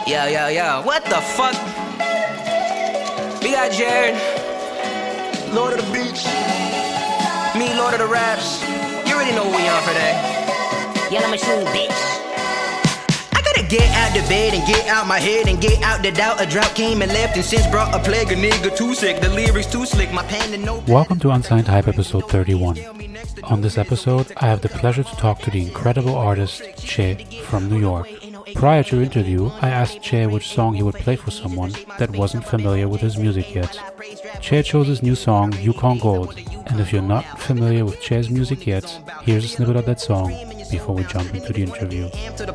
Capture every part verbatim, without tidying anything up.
Yo, yo, yo, what the fuck? We got Jared, Lord of the Beats, me, Lord of the Raps. You already know what we on for that. Yellow Machine, bitch. I gotta get out the bed and get out my head and get out the doubt. A drought came and left and since brought a plague. A nigga too sick, the lyrics too slick, my pen and no. Welcome to Unsigned Hype episode thirty-one. On this episode, I have the pleasure to talk to the incredible artist Che from New York. Prior to interview, I asked Che which song he would play for someone that wasn't familiar with his music yet. Che chose his new song, Yukon Gold, and if you're not familiar with Che's music yet, here's a snippet of that song before we jump into the interview.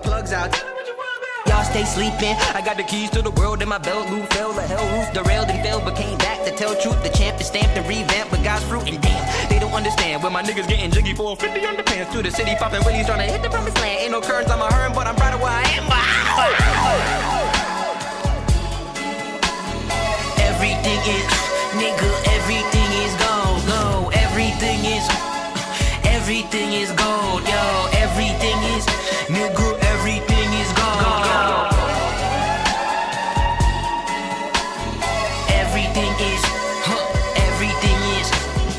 Y'all stay sleeping. I got the keys to the world and my belt loop fell. The hell roof derailed and fell, but came back to tell truth. The champ is stamped and revamped with God's fruit. And damn, they don't understand when my niggas getting jiggy for fifty underpants through the city, popping willies trying to hit the promised land. Ain't no currents on my hurn, but I'm proud of where I am. Everything is, nigga, everything is gold, gold. Everything is, everything is gold, yo. Everything is, nigga, everything is gold, gold. Everything is, huh, everything is.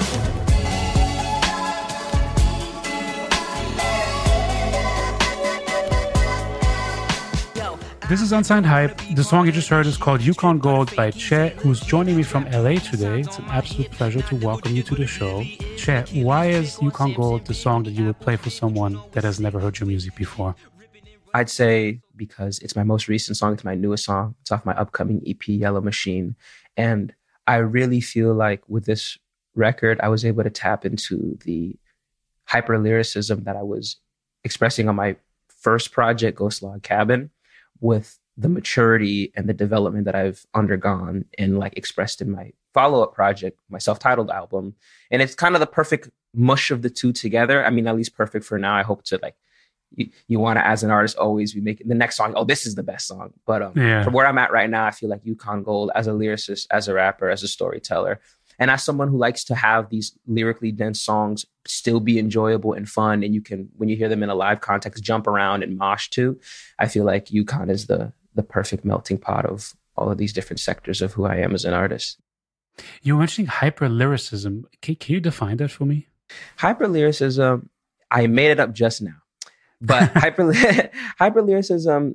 This is Unsigned Hype. The song you just heard is called Yukon Gold by Che, who's joining me from L A today. It's an absolute pleasure to welcome you to the show. Che, why is Yukon Gold the song that you would play for someone that has never heard your music before? I'd say because it's my most recent song. It's my newest song. It's off my upcoming E P, Yellow Machine. And I really feel like with this record, I was able to tap into the hyper lyricism that I was expressing on my first project, Ghost Log Cabin, with the maturity and the development that I've undergone and like expressed in my follow-up project, my self-titled album. And it's kind of the perfect mush of the two together. I mean, at least perfect for now. I hope to like, you, you want to, as an artist, always be making the next song. Oh, this is the best song. But um, yeah. From where I'm at right now, I feel like Yukon Gold as a lyricist, as a rapper, as a storyteller, and as someone who likes to have these lyrically dense songs still be enjoyable and fun, and you can, when you hear them in a live context, jump around and mosh too. I feel like Yukon is the the perfect melting pot of all of these different sectors of who I am as an artist. You were mentioning hyper lyricism. Can, can you define that for me? Hyper lyricism, I made it up just now. But hyper hyper lyricism,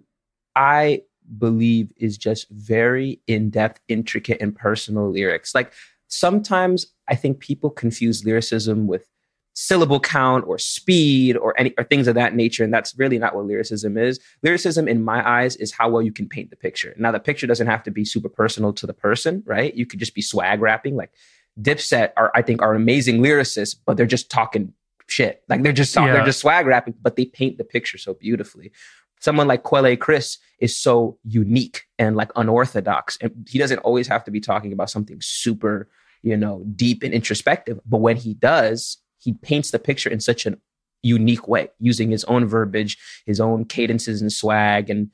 I believe, is just very in-depth, intricate, and personal lyrics. Like sometimes I think people confuse lyricism with syllable count or speed or any or things of that nature, and that's really not what lyricism is. Lyricism, in my eyes, is how well you can paint the picture. Now, the picture doesn't have to be super personal to the person, right? You could just be swag rapping. Like Dipset are, I think, are amazing lyricists, but they're just talking shit. Like they're just yeah. they're just swag rapping, but they paint the picture so beautifully. Someone like Quelle Chris is so unique and like unorthodox, and he doesn't always have to be talking about something super, you know, deep and introspective. But when he does, he paints the picture in such a unique way, using his own verbiage, his own cadences and swag, and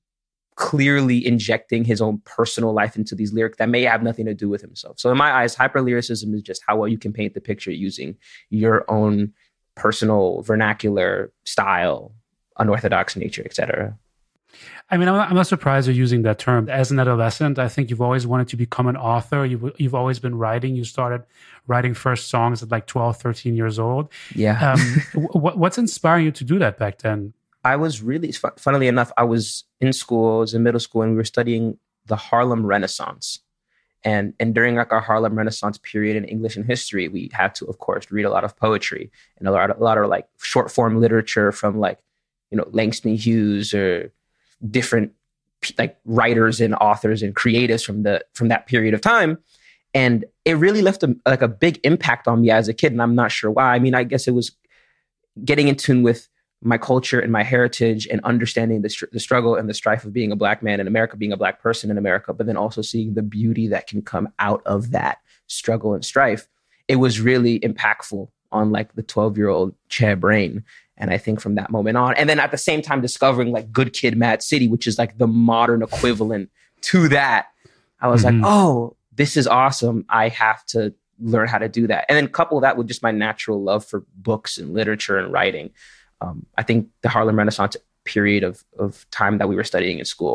clearly injecting his own personal life into these lyrics that may have nothing to do with himself. So in my eyes, hyperlyricism is just how well you can paint the picture using your own personal vernacular, style, unorthodox nature, et cetera. I mean, I'm not, I'm not surprised you're using that term. As an adolescent, I think you've always wanted to become an author. You've, you've always been writing. You started writing first songs at like twelve, thirteen years old. Yeah. Um, w- what's inspiring you to do that back then? I was really, funnily enough, I was in school, I was in middle school, and we were studying the Harlem Renaissance. And, and during like our Harlem Renaissance period in English and history, we had to, of course, read a lot of poetry and a lot of, a lot of like short form literature from like, you know, Langston Hughes or different like writers and authors and creatives from the from that period of time. And it really left a, like a big impact on me as a kid. And I'm not sure why. I mean, I guess it was getting in tune with my culture and my heritage and understanding the, str- the struggle and the strife of being a Black man in America, being a Black person in America, but then also seeing the beauty that can come out of that struggle and strife. It was really impactful on like the twelve-year-old Che brain. And I think from that moment on, and then at the same time discovering like Good Kid, Mad City, which is like the modern equivalent to that, I was mm-hmm. like, oh, this is awesome. I have to learn how to do that. And then couple that with just my natural love for books and literature and writing. Um, I think the Harlem Renaissance period of, of time that we were studying in school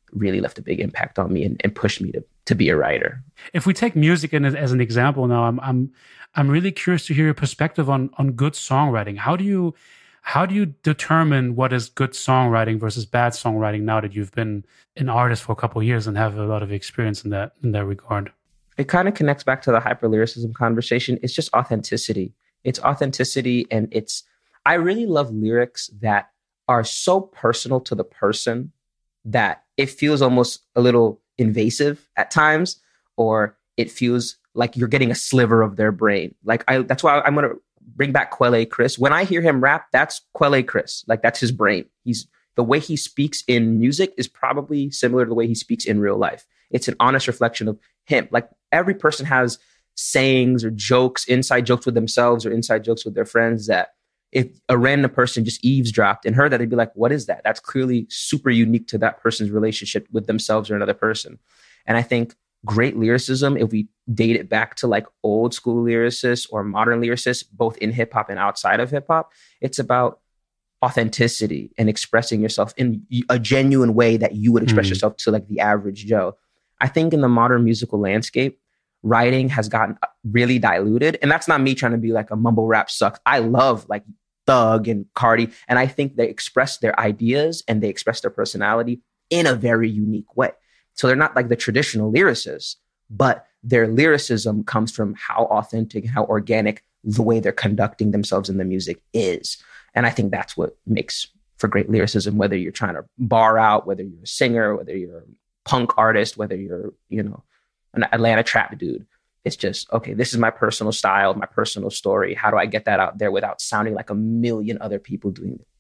really left a big impact on me and, and pushed me to to be a writer. If we take music in, as an example now, I'm I'm I'm really curious to hear your perspective on on good songwriting. How do you how do you determine what is good songwriting versus bad songwriting now that you've been an artist for a couple of years and have a lot of experience in that in that regard? It kind of connects back to the hyperlyricism conversation. It's just authenticity. It's authenticity, and it's I really love lyrics that are so personal to the person that it feels almost a little invasive at times, or it feels like you're getting a sliver of their brain. Like I, that's why I'm going to bring back Quelle Chris. When I hear him rap, that's Quelle Chris. Like that's his brain. He's the way he speaks in music is probably similar to the way he speaks in real life. It's an honest reflection of him. Like every person has sayings or jokes, inside jokes with themselves or inside jokes with their friends that if a random person just eavesdropped and heard that, they'd be like, what is that? That's clearly super unique to that person's relationship with themselves or another person. And I think great lyricism, if we date it back to like old school lyricists or modern lyricists, both in hip hop and outside of hip hop, it's about authenticity and expressing yourself in a genuine way that you would express mm. yourself to like the average Joe. I think in the modern musical landscape, writing has gotten really diluted. And that's not me trying to be like a mumble rap sucks. I love like Thug and Cardi. And I think they express their ideas and they express their personality in a very unique way. So they're not like the traditional lyricists, but their lyricism comes from how authentic and how organic the way they're conducting themselves in the music is. And I think that's what makes for great lyricism, whether you're trying to bar out, whether you're a singer, whether you're a punk artist, whether you're, you know, an Atlanta trap dude. It's just, okay, this is my personal style, my personal story. How do I get that out there without sounding like a million other people doing it?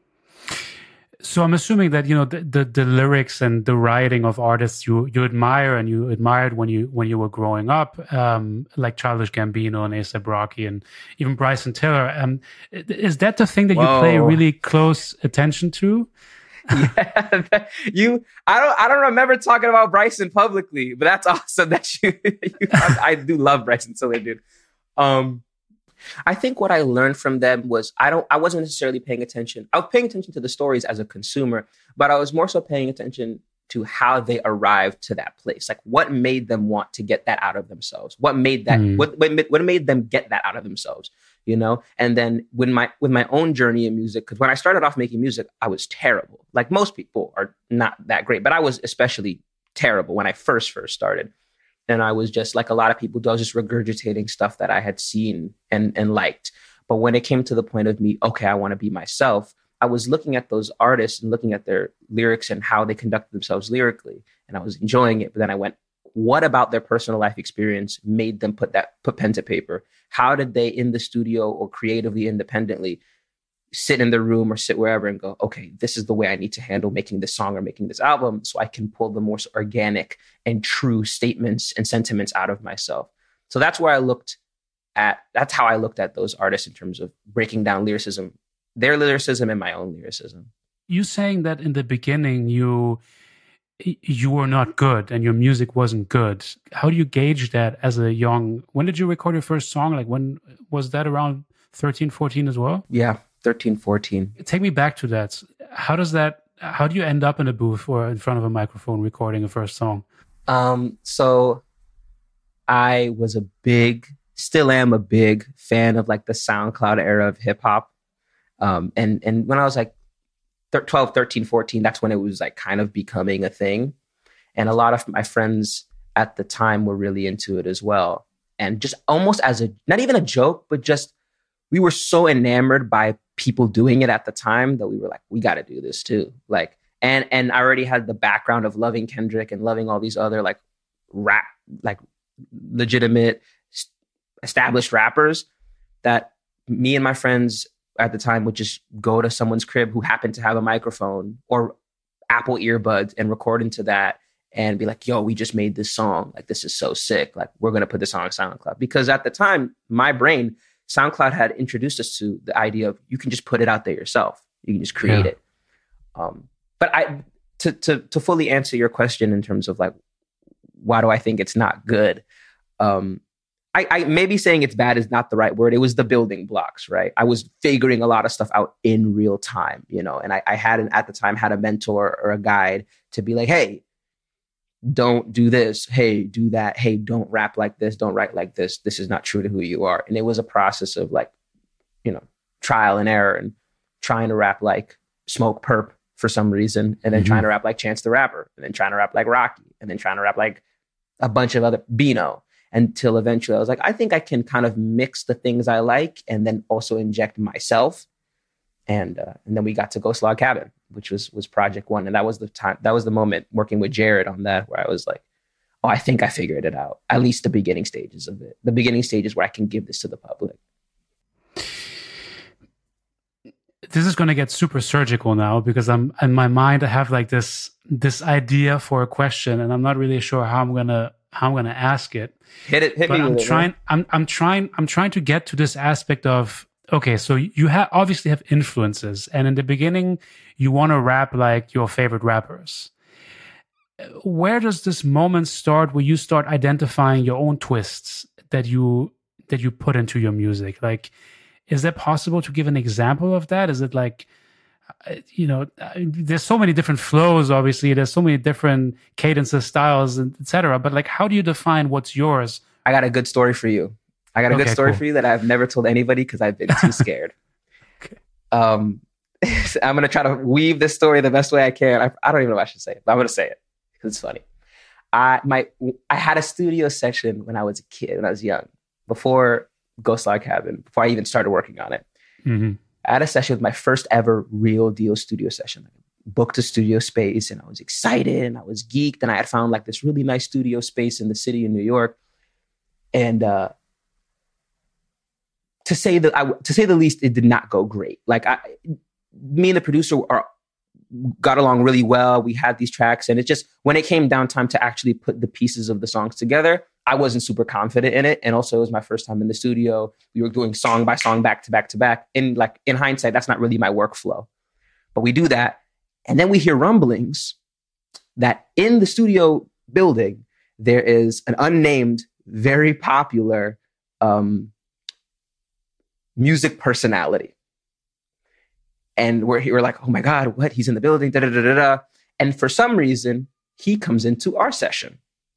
So I'm assuming that, you know, the, the, the lyrics and the writing of artists you you admire and you admired when you when you were growing up, um, like Childish Gambino and A$AP Rocky and even Bryson Tiller. Um, is that the thing that Whoa. you pay really close attention to? Yeah, you. I don't. I don't remember talking about Bryson publicly, but that's awesome that you. you I, I do love Bryson Tiller, dude. Um, I think what I learned from them was I don't. I wasn't necessarily paying attention. I was paying attention to the stories as a consumer, but I was more so paying attention to how they arrived to that place. Like what made them want to get that out of themselves? What made that? Mm. What, what what made them get that out of themselves? You know, and then when my with my own journey in music, because when I started off making music, I was terrible. Like most people are not that great, but I was especially terrible when I first first started. And I was just like a lot of people do, I was just regurgitating stuff that I had seen and and liked. But when it came to the point of me, okay, I want to be myself, I was looking at those artists and looking at their lyrics and how they conducted themselves lyrically, and I was enjoying it. But then I went, what about their personal life experience made them put that put pen to paper? How did they in the studio or creatively independently sit in the room or sit wherever and go, okay, this is the way I need to handle making this song or making this album so I can pull the more organic and true statements and sentiments out of myself. So that's where I looked at, that's how I looked at those artists in terms of breaking down lyricism, their lyricism and my own lyricism. You saying that in the beginning you you were not good and your music wasn't good. How do you gauge that as a young, when did you record your first song? Like when was that, around thirteen, fourteen as well? Yeah, thirteen, fourteen. Take me back to that. How does that, how do you end up in a booth or in front of a microphone recording a first song? Um, so I was a big, still am a big fan of like the SoundCloud era of hip hop. Um, and, and when I was like twelve, thirteen, fourteen, that's when it was like kind of becoming a thing. And a lot of my friends at the time were really into it as well. And just almost as a, not even a joke, but just, we were so enamored by people doing it at the time that we were like, we got to do this too. Like, and, and I already had the background of loving Kendrick and loving all these other like rap, like legitimate established rappers, that me and my friends at the time would just go to someone's crib who happened to have a microphone or Apple earbuds and record into that and be like, yo, we just made this song. Like, this is so sick. Like, we're going to put this on SoundCloud. Because at the time, my brain, SoundCloud had introduced us to the idea of you can just put it out there yourself. You can just create yeah. it. Um, but I, to, to, to fully answer your question in terms of like, why do I think it's not good? Um, I, I maybe saying it's bad is not the right word. It was the building blocks, right? I was figuring a lot of stuff out in real time, you know, and I, I hadn't at the time had a mentor or a guide to be like, hey, don't do this. Hey, do that. Hey, don't rap like this. Don't write like this. This is not true to who you are. And it was a process of like, you know, trial and error and trying to rap like Smoke Perp for some reason, and then mm-hmm. trying to rap like Chance the Rapper, and then trying to rap like Rocky, and then trying to rap like a bunch of other Bino, until eventually I was like, I think I can kind of mix the things I like and then also inject myself. And uh, and then we got to Ghost Log Cabin, which was was project one. And that was the time, that was the moment working with Jared on that, where I was like, oh, I think I figured it out. At least the beginning stages of it. The beginning stages where I can give this to the public. This is going to get super surgical now, because I'm in my mind, I have like this this idea for a question, and I'm not really sure how I'm gonna how I'm gonna ask it. Hit it, hit but me I'm with trying it, I'm I'm trying I'm trying to get to this aspect of, okay, so you have obviously have influences, and in the beginning you want to rap like your favorite rappers. Where does this moment start where you start identifying your own twists that you that you put into your music? Like, is it possible to give an example of that? Is it like, you know, there's so many different flows, obviously. There's so many different cadences, styles, et cetera. But like, how do you define what's yours? I got a good story for you. I got a okay, good story cool. for you that I've never told anybody because I've been too scared. okay. Um, I'm going to try to weave this story the best way I can. I, I don't even know what I should say it, but I'm going to say it because it's funny. I, my, I had a studio session when I was a kid, when I was young, before Ghost Log Cabin, before I even started working on it. Mm-hmm. I had a session with my first ever real deal studio session. I booked a studio space and I was excited and I was geeked, and I had found like this really nice studio space in the city of New York. And uh, to say that I, to say the least, it did not go great. Like I, me and the producer are, got along really well. We had these tracks, and it just, when it came down time to actually put the pieces of the songs together, I wasn't super confident in it. And also it was my first time in the studio. We were doing song by song, back to back to back. In like, in hindsight, that's not really my workflow, but we do that. And then we hear rumblings that in the studio building, there is an unnamed, very popular um, music personality. And we're, we're like, oh my God, what? He's in the building, da da da da da. And for some reason, he comes into our session.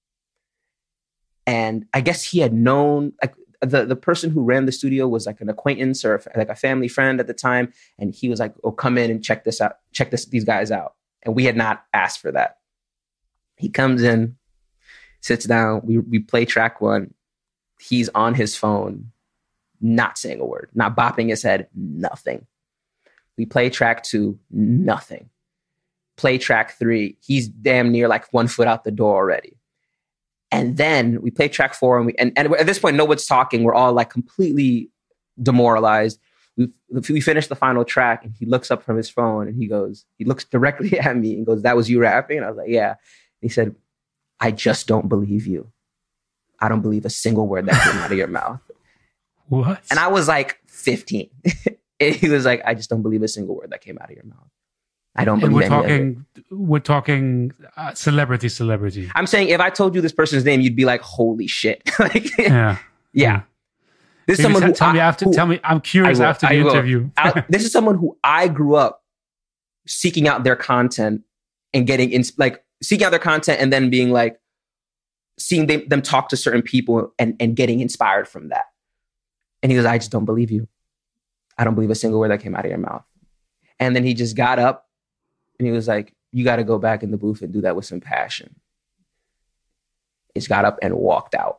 And I guess he had known, like the, the person who ran the studio was like an acquaintance or like a family friend at the time. And he was like, oh, come in and check this out, check this, these guys out. And we had not asked for that. He comes in, sits down, we, we play track one. He's on his phone, not saying a word, not bopping his head, nothing. We play track two, nothing. Play track three, he's damn near like one foot out the door already. And then we play track four, and we and, and at this point, no one's talking. We're all like completely demoralized. We we finish the final track, and he looks up from his phone, and he goes, he looks directly at me and goes, "That was you rapping?" And I was like, "Yeah." And he said, "I just don't believe you. I don't believe a single word that came out of your mouth." What? And I was like fifteen. And he was like, "I just don't believe a single word that came out of your mouth. I don't believe and we're any talking, of it." We're talking uh, celebrity, celebrity. I'm saying if I told you this person's name, you'd be like, "Holy shit!" Like, yeah, yeah. This is Maybe someone tell, who tell I, me after. Who, tell me, I'm curious will, after the interview. I, this is someone who I grew up seeking out their content and getting in, like seeking out their content and then being like, seeing them, them talk to certain people and, and getting inspired from that. And he goes, "I just don't believe you. I don't believe a single word that came out of your mouth." And then he just got up and he was like, "You got to go back in the booth and do that with some passion." He just got up and walked out.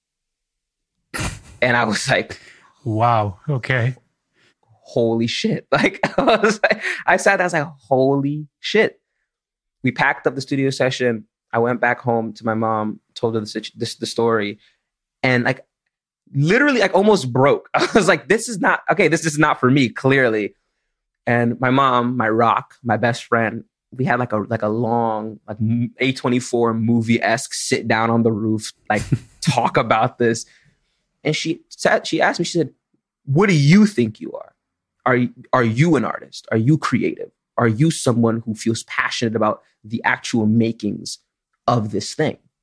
And I was like, wow, okay. Holy shit. Like, I was like, I sat there, I was like, holy shit. We packed up the studio session. I went back home to my mom, told her the, this, the story. And like, literally, like almost broke. I was like, this is not, okay, this is not for me, clearly. And my mom, my rock, my best friend, we had like a like a long, like A twenty-four movie-esque sit down on the roof, like talk about this. And she said, she asked me, she said, "What do you think you are? Are you, are you an artist? Are you creative? Are you someone who feels passionate about the actual makings of this thing?"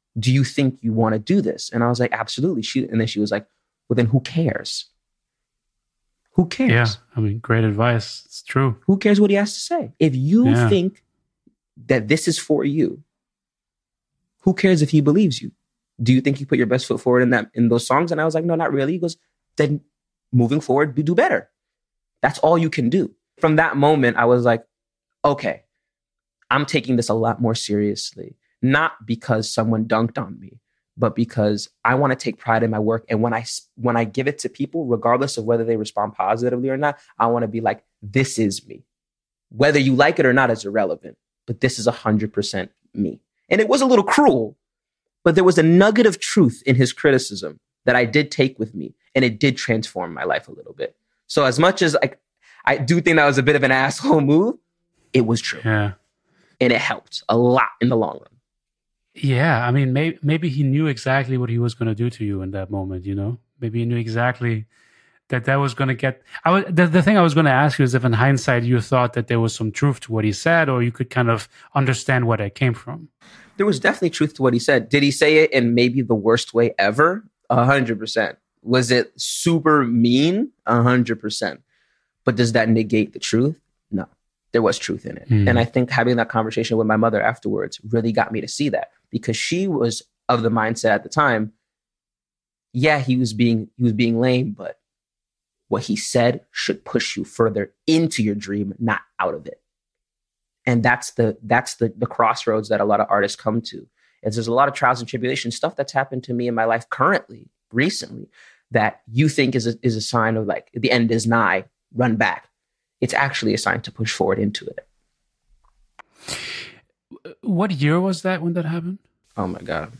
do you think you want to do this? And I was like, absolutely. She, and then she was like, well, then who cares? Who cares? Yeah, I mean, great advice. It's true. Who cares what he has to say? If you Yeah. think that this is for you, who cares if he believes you? Do you think you put your best foot forward in that in those songs? And I was like, no, not really. He goes, then moving forward, do better. That's all you can do. From that moment, I was like, okay, I'm taking this a lot more seriously. Not because someone dunked on me, but because I want to take pride in my work. And when I when I give it to people, regardless of whether they respond positively or not, I want to be like, this is me. Whether you like it or not is irrelevant, but this is one hundred percent me. And it was a little cruel, but there was a nugget of truth in his criticism that I did take with me, and it did transform my life a little bit. So as much as I, I do think that was a bit of an asshole move, it was true. Yeah. And it helped a lot in the long run. Yeah, I mean, maybe maybe he knew exactly what he was going to do to you in that moment. You know, maybe he knew exactly that that was going to get. I was the, the thing I was going to ask you is if, in hindsight, you thought that there was some truth to what he said, or you could kind of understand where it came from. There was definitely truth to what he said. Did he say it in maybe the worst way ever? A hundred percent. Was it super mean? A hundred percent. But does that negate the truth? No, there was truth in it. Mm. And I think having that conversation with my mother afterwards really got me to see that, because she was of the mindset at the time, yeah, he was being he was being lame, but what he said should push you further into your dream, not out of it. And that's the that's the the crossroads that a lot of artists come to. Is there's a lot of trials and tribulations, stuff that's happened to me in my life currently, recently, that you think is a, is a sign of like the end is nigh, run back. It's actually a sign to push forward into it. What year was that when that happened? Oh my God.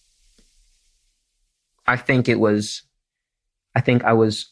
I think it was, I think I was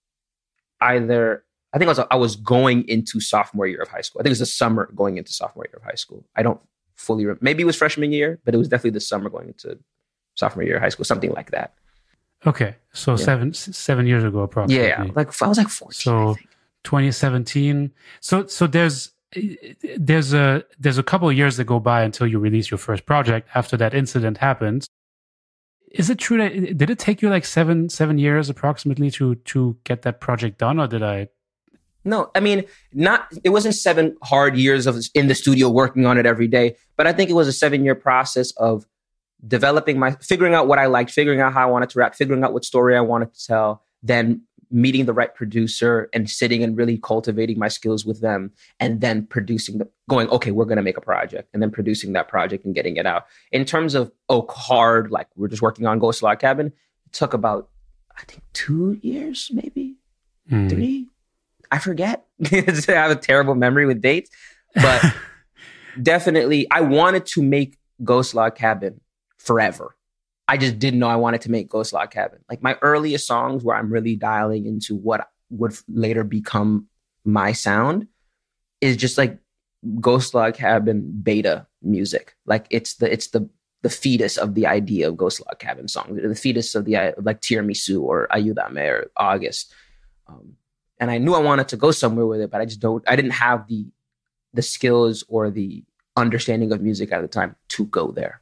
either, I think I was, I was going into sophomore year of high school. I think it was the summer going into sophomore year of high school. I don't fully remember. Maybe it was freshman year, but it was definitely the summer going into sophomore year of high school, something like that. Okay, so Yeah. seven seven years ago approximately. Yeah, like I was like fourteen. So I think. twenty seventeen. So so there's there's a there's a couple of years that go by until you release your first project after that incident happened. Is it true that did it take you like seven seven years approximately to to get that project done, or did I? No, I mean, not, it wasn't seven hard years of in the studio working on it every day, but I think it was a seven year process of developing my, figuring out what I liked, figuring out how I wanted to rap, figuring out what story I wanted to tell, then meeting the right producer and sitting and really cultivating my skills with them, and then producing the, going, okay, we're going to make a project, and then producing that project and getting it out. In terms of, oh, hard, like we're just working on Ghost Log Cabin, it took about, I think two years, maybe Hmm. three. I forget. I have a terrible memory with dates, but definitely I wanted to make Ghost Log Cabin forever. I just didn't know I wanted to make Ghost Log Cabin. Like my earliest songs where I'm really dialing into what would later become my sound is just like Ghost Log Cabin beta music. Like it's the it's the the fetus of the idea of Ghost Log Cabin songs, the fetus of the like Tiramisu or Ayúdame or August. Um, And I knew I wanted to go somewhere with it, but I just don't, I didn't have the the skills or the understanding of music at the time to go there.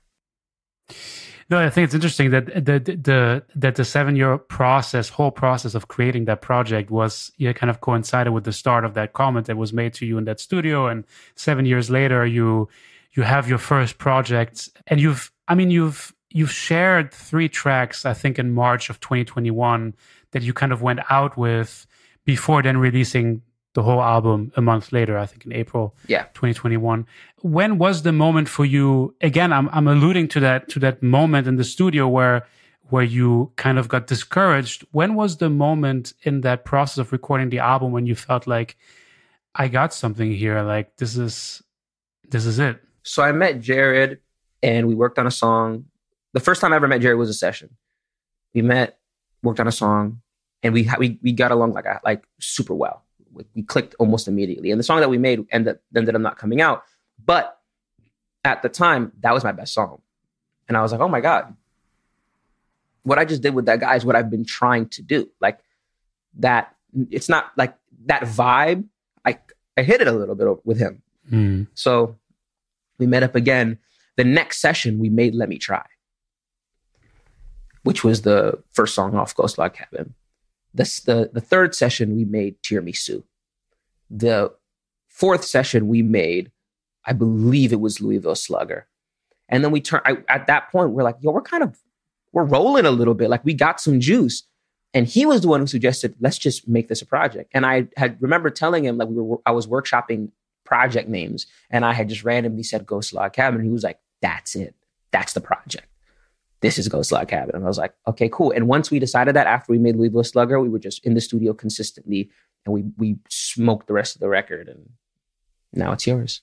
No, I think it's interesting that the the that the seven year process, whole process of creating that project was, yeah, kind of coincided with the start of that comment that was made to you in that studio, and seven years later you you have your first project, and you've I mean you've you've shared three tracks, I think, in March of twenty twenty-one that you kind of went out with before then releasing the whole album a month later, I think in April Yeah. twenty twenty-one. When was the moment for you? Again, I'm I'm alluding to that to that moment in the studio where where you kind of got discouraged. When was the moment in that process of recording the album when you felt like, I got something here, like this is this is it? So I met Jared and we worked on a song. The first time I ever met Jared was a session. We met, worked on a song, and we we we got along like like super well. We, we clicked almost immediately. And the song that we made ended ended up not coming out. But at the time, that was my best song. And I was like, oh my God, what I just did with that guy is what I've been trying to do. Like that, it's not like that vibe. I, I hit it a little bit with him. Mm. So we met up again. The next session we made Let Me Try. which was the first song off Ghost Log Cabin. This, the, the third session, we made Tiramisu. The fourth session, we made, I believe it was Louisville Slugger. And then we turn, I, at that point, we're like, yo, we're kind of, we're rolling a little bit. Like we got some juice. And he was the one who suggested, let's just make this a project. And I had remember telling him, like, we were, I was workshopping project names, and I had just randomly said Ghost Log Cabin. And he was like, that's it. That's the project. This is Ghost Log Cabin. And I was like, okay, cool. And once we decided that, after we made Louisville Slugger, we were just in the studio consistently, and we we smoked the rest of the record. And now it's yours.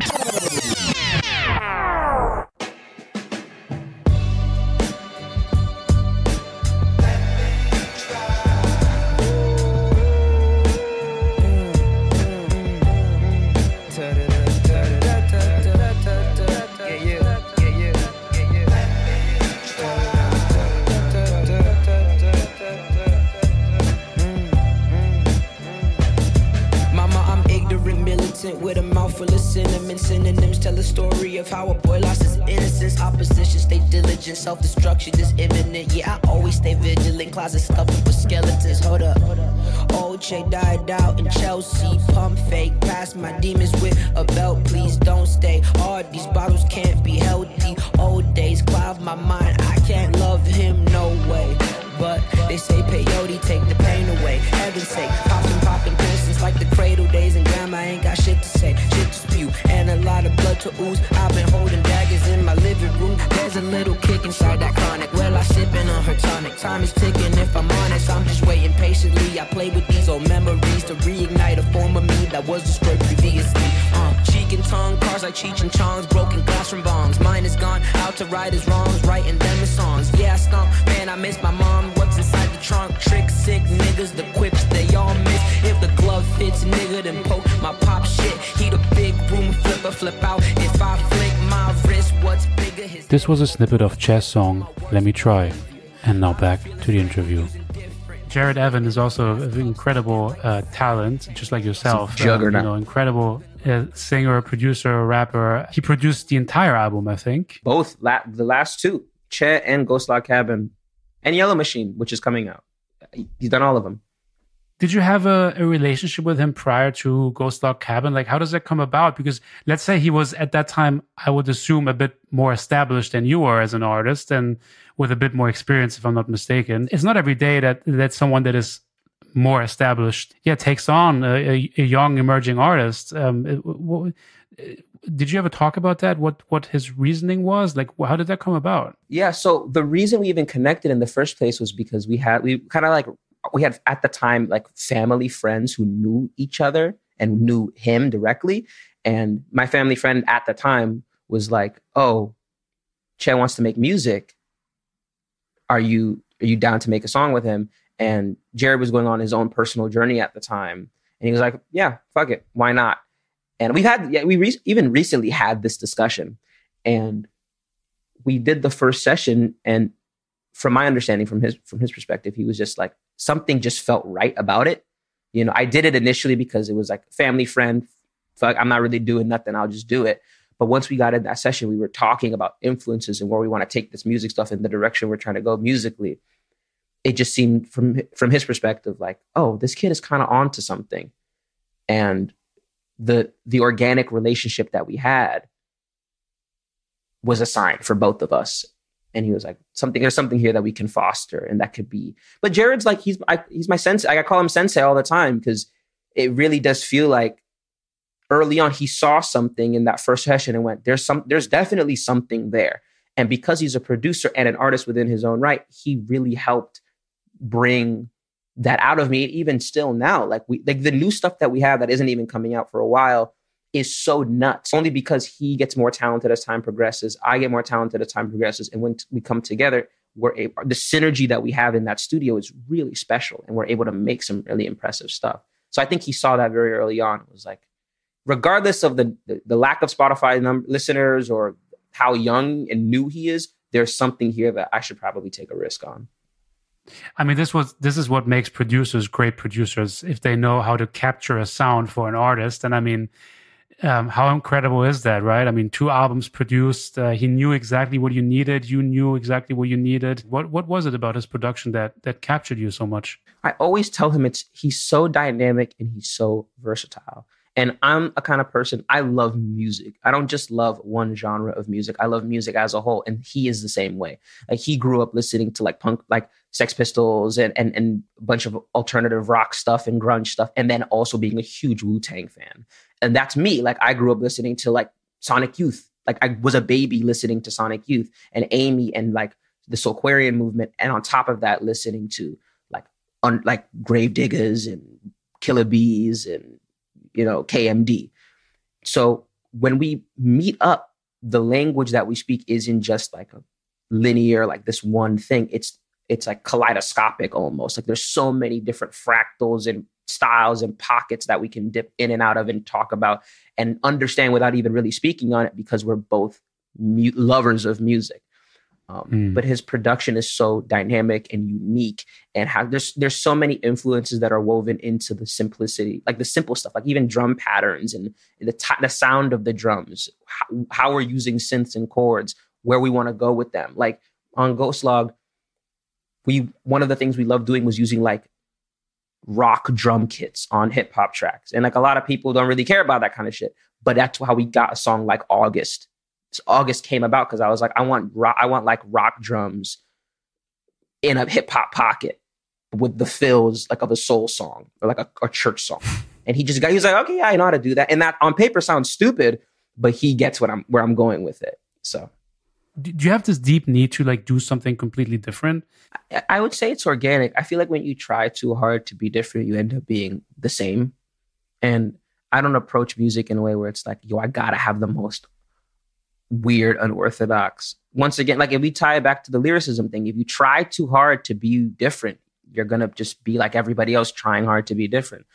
With a mouthful of cinnamon, synonyms tell a story of how a boy lost his innocence. Opposition, stay diligent, self-destruction is imminent. Yeah, I always stay vigilant, closet stuffed with skeletons. Hold up, old Che died out in Chelsea. Pump fake, past my demons with a belt. Please don't stay. All these bottles can't be healthy. Old days cloud my mind. I can't love him, no way. But they say peyote take the pain away. Heaven's sake, popping, popping Pistons like the cradle days, and grandma ain't got shit to say, shit to spew, and a lot of blood to ooze. I've been holding daggers in my living room. There's a little kick inside that chronic. Well, I sipping on her tonic. Time is ticking. If I'm honest, I'm just waiting patiently. I play with these old memories to reignite a form of me that was destroyed previously. Uh, cheek and tongue, cars like Cheech and Chong's, broken glass from bongs. Mine is gone, out to right his wrongs, writing them in songs. Yeah, I stomp, man, I miss my mom. What's inside the trunk? Trick, sick niggas, the quips they all miss. If the glove fits, nigga, then poke my pop shit. He the big room flipper, flip out. If I flick my wrist, what's bigger? His This was a snippet of Che's song, Let Me Try. And now back to the interview. Jared Evan is also an incredible uh, talent, just like yourself. Juggernaut. Uh, you know, incredible uh, singer, producer, rapper. He produced the entire album, I think. Both, la- the last two, Che and Ghost Log Cabin, and Yellow Machine, which is coming out. He's done all of them. Did you have a, a relationship with him prior to Ghost Log Cabin? Like, how does that come about? Because let's say he was at that time, I would assume, a bit more established than you are as an artist and with a bit more experience, if I'm not mistaken. It's not every day that, that someone that is more established, yeah, takes on a, a, a young emerging artist. Um, it, what, did you ever talk about that? What what his reasoning was? Like, how did that come about? Yeah, so the reason we even connected in the first place was because we had, we kind of like, we had at the time, like family friends who knew each other and knew him directly. And my family friend at the time was like, oh, Che wants to make music. Are you, are you down to make a song with him? And Jared was going on his own personal journey at the time. And he was like, yeah, fuck it. Why not? And we've had, yeah, we re- even recently had this discussion. And we did the first session. And from my understanding, from his from his perspective, he was just like, something just felt right about it. You know, I did it initially because it was like family friend. Fuck, I'm not really doing nothing. I'll just do it. But once we got in that session, we were talking about influences and where we want to take this music stuff in the direction we're trying to go musically. It just seemed from from his perspective like, oh, this kid is kind of onto something. And the the organic relationship that we had was a sign for both of us. And he was like, something, there's something here that we can foster, and that could be. But Jared's like, he's I, he's my sensei. I call him sensei all the time because it really does feel like early on he saw something in that first session and went, there's some, there's definitely something there. And because he's a producer and an artist within his own right, he really helped bring that out of me. Even still now, like we, like the new stuff that we have that isn't even coming out for a while is so nuts, only because he gets more talented as time progresses. I get more talented as time progresses. And when t- we come together, we're able, the synergy that we have in that studio is really special. And we're able to make some really impressive stuff. So I think he saw that very early on. It was like, regardless of the, the, the lack of Spotify num- listeners or how young and new he is, there's something here that I should probably take a risk on. I mean, this was this is what makes producers great producers, if they know how to capture a sound for an artist. And I mean, Um, how incredible is that, right? I mean, two albums produced. Uh, he knew exactly what you needed. You knew exactly what you needed. What what was it about his production that that captured you so much? I always tell him it's he's so dynamic and he's so versatile. And I'm a kind of person, I love music. I don't just love one genre of music. I love music as a whole. And he is the same way. Like he grew up listening to like punk, like Sex Pistols and, and, and a bunch of alternative rock stuff and grunge stuff. And then also being a huge Wu-Tang fan. And that's me. Like I grew up listening to like Sonic Youth. Like I was a baby listening to Sonic Youth and Amy and like the Soulquarian movement. And on top of that, listening to like, un, like Gravediggers and Killer Bees and, you know, K M D. So when we meet up, the language that we speak isn't just like a linear, like this one thing. It's it's like kaleidoscopic almost. Like there's so many different fractals and styles and pockets that we can dip in and out of and talk about and understand without even really speaking on it because we're both mu- lovers of music. Um, mm. But his production is so dynamic and unique, and how there's there's so many influences that are woven into the simplicity, like the simple stuff, like even drum patterns and the t- the sound of the drums, how, how we're using synths and chords, where we want to go with them. Like on Ghost Log, we one of the things we loved doing was using like rock drum kits on hip hop tracks, and like a lot of people don't really care about that kind of shit, but that's how we got a song like August. August came about because I was like, I want rock, I want like rock drums in a hip hop pocket with the fills like of a soul song or like a, a church song. And he just got, he was like, okay, yeah, I know how to do that. And that on paper sounds stupid, but he gets what I'm, where I'm going with it. So, do you have this deep need to like do something completely different? I, I would say it's organic. I feel like when you try too hard to be different, you end up being the same. And I don't approach music in a way where it's like, yo, I gotta have the most weird, unorthodox. Once again, like if we tie it back to the lyricism thing, if you try too hard to be different, you're gonna just be like everybody else trying hard to be different.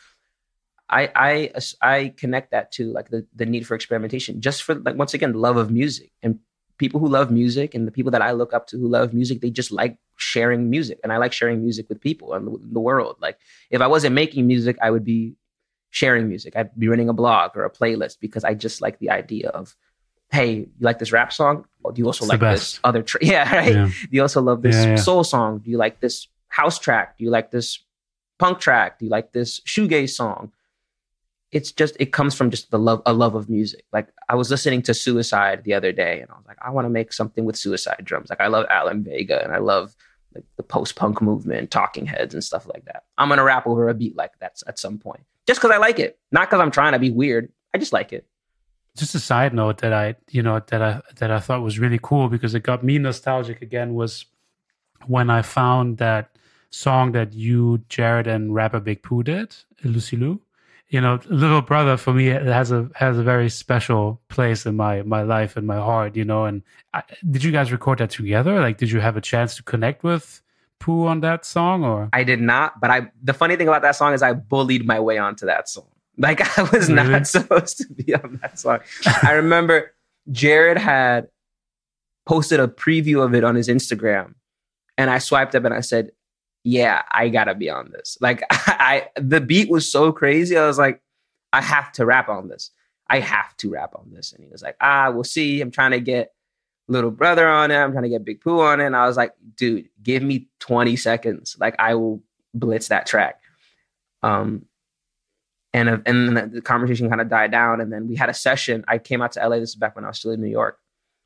I I I connect that to like the, the need for experimentation, just for like once again, love of music. And people who love music and the people that I look up to who love music, they just like sharing music. And I like sharing music with people in the, in the world. Like if I wasn't making music, I would be sharing music. I'd be running a blog or a playlist because I just like the idea of, hey, you like this rap song? Or do you also it's like this other track? Yeah, right? Yeah. Do you also love this yeah, yeah. soul song? Do you like this house track? Do you like this punk track? Do you like this shoegaze song? It's just, it comes from just the love, a love of music. Like I was listening to Suicide the other day and I was like, I want to make something with Suicide drums. Like I love Alan Vega and I love like the post-punk movement, Talking Heads and stuff like that. I'm going to rap over a beat like that at some point. Just because I like it. Not because I'm trying to be weird. I just like it. Just a side note that I, you know, that I that I thought was really cool because it got me nostalgic again was when I found that song that you, Jared, and rapper Big Pooh did, Lucy Lou. You know, Little Brother for me it has a has a very special place in my my life and my heart. You know, and I, did you guys record that together? Like, did you have a chance to connect with Pooh on that song? Or I did not, but I. The funny thing about that song is I bullied my way onto that song. Like I was really? not supposed to be on that song. I remember Jared had posted a preview of it on his Instagram and I swiped up and I said, yeah, I gotta be on this. Like I, I, the beat was so crazy. I was like, I have to rap on this. I have to rap on this. And he was like, ah, we'll see. I'm trying to get Little Brother on it. I'm trying to get Big Pooh on it. And I was like, dude, give me twenty seconds. Like I will blitz that track. Um, And, uh, and then the conversation kind of died down. And then we had a session. I came out to L A. This is back when I was still in New York.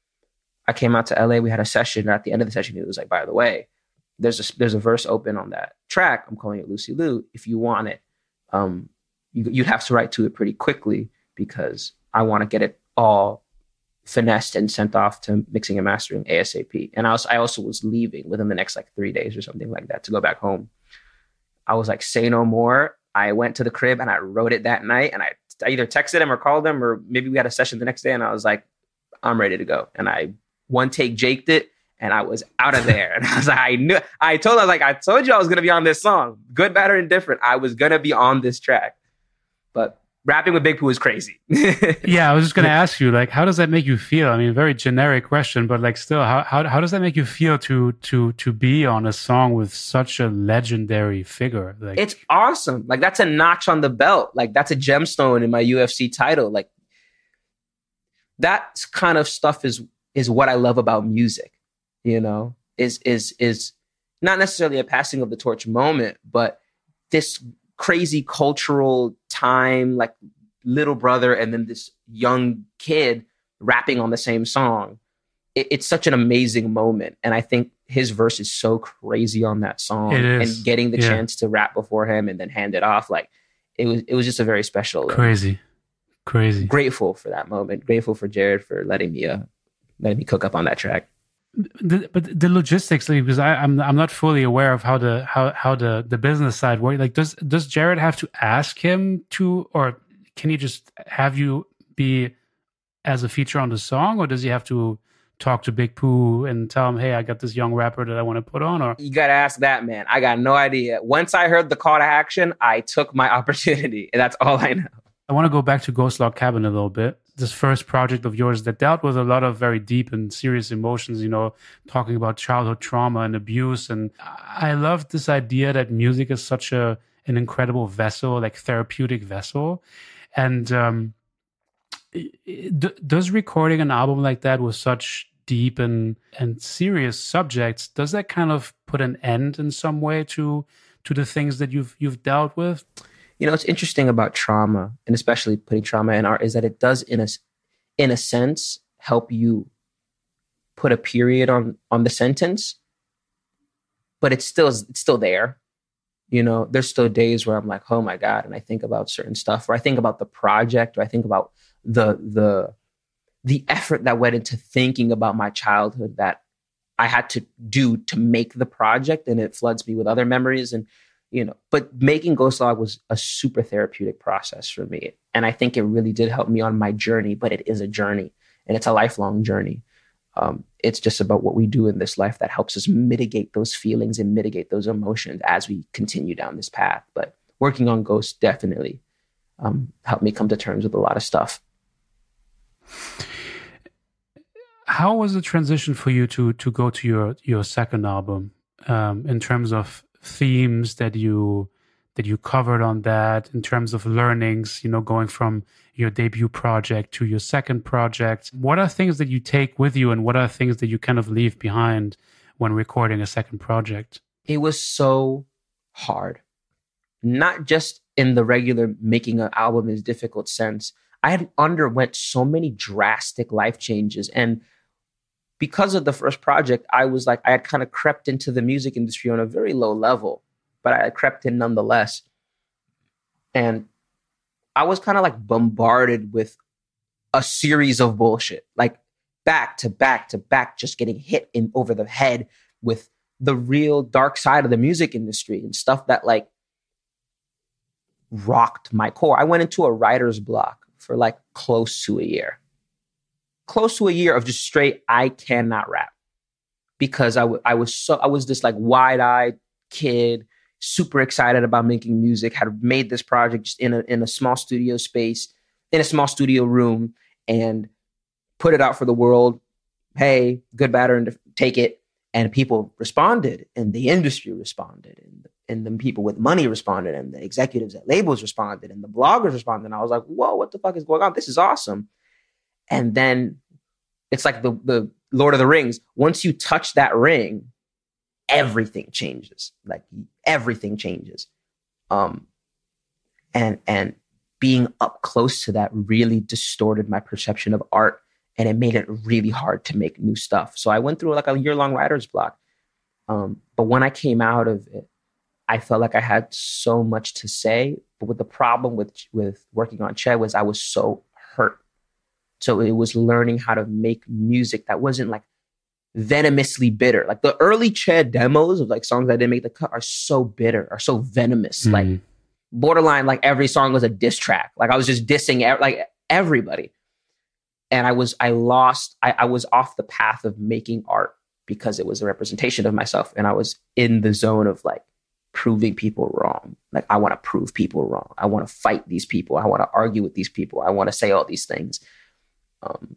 I came out to L A. We had a session. At the end of the session, it was like, by the way, there's a, there's a verse open on that track. I'm calling it Lucy Lou. If you want it, um, you, you'd have to write to it pretty quickly because I want to get it all finessed and sent off to mixing and mastering ASAP. And I was, I also was leaving within the next like three days or something like that to go back home. I was like, say no more. I went to the crib and I wrote it that night and I, I either texted him or called him or maybe we had a session the next day and I was like, I'm ready to go. And I one take Jaked it and I was out of there. And I was like, I knew, I told him, I was like, I told you I was going to be on this song. Good, bad, or indifferent. I was going to be on this track. But rapping with Big Pooh is crazy. Yeah, I was just going to ask you, like, how does that make you feel? I mean, very generic question, but like still, how how how does that make you feel to to to be on a song with such a legendary figure? Like, it's awesome. Like that's a notch on the belt. Like that's a gemstone in my U F C title. Like that kind of stuff is is what I love about music, you know, is is is not necessarily a passing of the torch moment, but this crazy cultural time, like Little Brother and then this young kid rapping on the same song. It, it's such an amazing moment. And I think his verse is so crazy on that song. It is. And getting the Yeah. chance to rap before him and then hand it off, like it was it was just a very special. Crazy. Crazy. Grateful for that moment. Grateful for Jared for letting me uh letting me cook up on that track. The, but the logistics, like, because I, I'm I'm not fully aware of how the how how the, the business side works. Like, does does Jared have to ask him to, or can he just have you be as a feature on the song, or does he have to talk to Big Pooh and tell him, hey, I got this young rapper that I want to put on? Or You gotta ask that man. I got no idea. Once I heard the call to action, I took my opportunity, and that's all I know. I want to go back to Ghost Log Cabin a little bit. This first project of yours that dealt with a lot of very deep and serious emotions, you know, talking about childhood trauma and abuse. And I love this idea that music is such a an incredible vessel, like therapeutic vessel. And um, d- does recording an album like that with such deep and, and serious subjects, does that kind of put an end in some way to to the things that you've you've dealt with? You know, what's interesting about trauma, and especially putting trauma in art, is that it does, in a, in a sense, help you put a period on on the sentence, but it's still it's still there. You know, there's still days where I'm like, oh my God, and I think about certain stuff, or I think about the project, or I think about the the the effort that went into thinking about my childhood that I had to do to make the project, and it floods me with other memories. And you know, but making Ghost Log was a super therapeutic process for me. And I think it really did help me on my journey, but it is a journey and it's a lifelong journey. Um, it's just about what we do in this life that helps us mitigate those feelings and mitigate those emotions as we continue down this path. But working on Ghost definitely um, helped me come to terms with a lot of stuff. How was the transition for you to to go to your your second album um, in terms of themes that you that you covered on that, in terms of learnings, you know, going from your debut project to your second project? What are things that you take with you, and what are things that you kind of leave behind when recording a second project? It was so hard, not just in the regular making an album is difficult sense. I had underwent so many drastic life changes, and because of the first project, I was like, I had kind of crept into the music industry on a very low level, but I had crept in nonetheless. And I was kind of like bombarded with a series of bullshit, like back to back to back, just getting hit in over the head with the real dark side of the music industry and stuff that like rocked my core. I went into a writer's block for like close to a year. Close to a year of just straight, I cannot rap, because I, w- I was so I was this like wide-eyed kid, super excited about making music, had made this project just in a in a small studio space, in a small studio room, and put it out for the world. Hey, good, bad, or indifferent, take it. And people responded, and the industry responded, and and the people with money responded, and the executives at labels responded, and the bloggers responded. And I was like, whoa, what the fuck is going on? This is awesome. And then it's like the, the Lord of the Rings. Once you touch that ring, everything changes. Like everything changes. Um, and and being up close to that really distorted my perception of art, and it made it really hard to make new stuff. So I went through like a year-long writer's block. Um, but when I came out of it, I felt like I had so much to say. But with the problem with with working on Ched was I was so hurt. So it was learning how to make music that wasn't like venomously bitter. Like the early Ched demos of like songs that didn't make the cut are so bitter, are so venomous. Mm-hmm. Like borderline, like every song was a diss track. Like I was just dissing like everybody. And I was, I lost, I, I was off the path of making art because it was a representation of myself. And I was in the zone of like proving people wrong. Like I want to prove people wrong. I want to fight these people. I want to argue with these people. I want to say all these things. Um,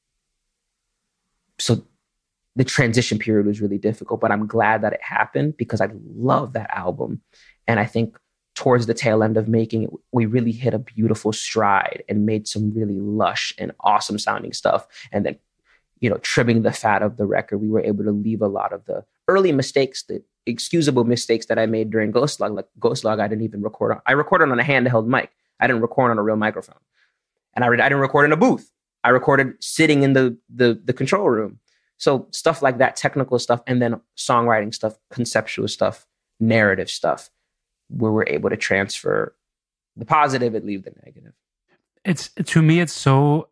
so the transition period was really difficult, but I'm glad that it happened because I love that album. And I think towards the tail end of making it, we really hit a beautiful stride and made some really lush and awesome sounding stuff. And then, you know, trimming the fat of the record, we were able to leave a lot of the early mistakes, the excusable mistakes that I made during Ghost Log. Like Ghost Log, I didn't even record on. I recorded on a handheld mic. I didn't record on a real microphone. And I, I didn't record in a booth. I recorded sitting in the, the, the control room. So stuff like that, technical stuff, and then songwriting stuff, conceptual stuff, narrative stuff, where we're able to transfer the positive and leave the negative. It's to me, it's so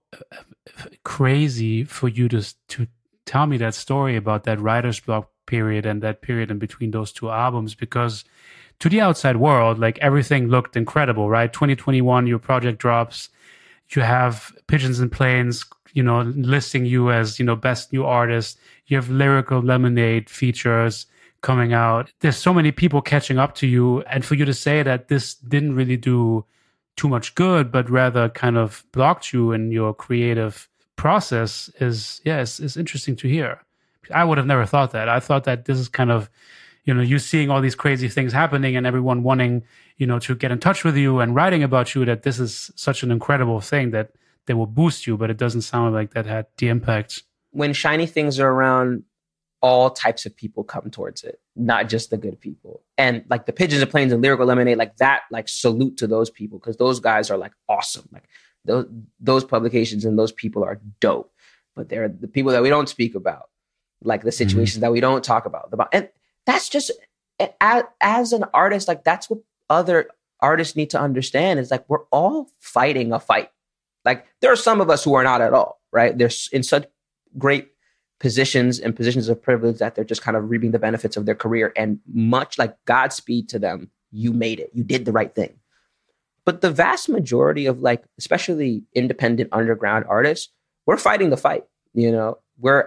crazy for you to to tell me that story about that writer's block period and that period in between those two albums, because to the outside world, like everything looked incredible, right? twenty twenty-one, your project drops, you have Pigeons and Planes, you know, listing you as, you know, best new artist. You have Lyrical Lemonade features coming out. There's so many people catching up to you. And for you to say that this didn't really do too much good, but rather kind of blocked you in your creative process is, yeah, it's, it's interesting to hear. I would have never thought that. I thought that this is kind of, you know, you seeing all these crazy things happening and everyone wanting, you know, to get in touch with you and writing about you, that this is such an incredible thing that they will boost you, but it doesn't sound like that had the impact. When shiny things are around, all types of people come towards it, not just the good people. And like the Pigeons and Planes and Lyrical Lemonade, like that, like salute to those people, because those guys are like awesome. Like those those publications and those people are dope. But they're the people that we don't speak about, like the situations mm-hmm. that we don't talk about. And that's just, as, as an artist, like that's what other artists need to understand, is like we're all fighting a fight. Like there are some of us who are not at all, right? They're in such great positions and positions of privilege that they're just kind of reaping the benefits of their career. And much like Godspeed to them, you made it. You did the right thing. But the vast majority of like, especially independent underground artists, we're fighting the fight. You know, we're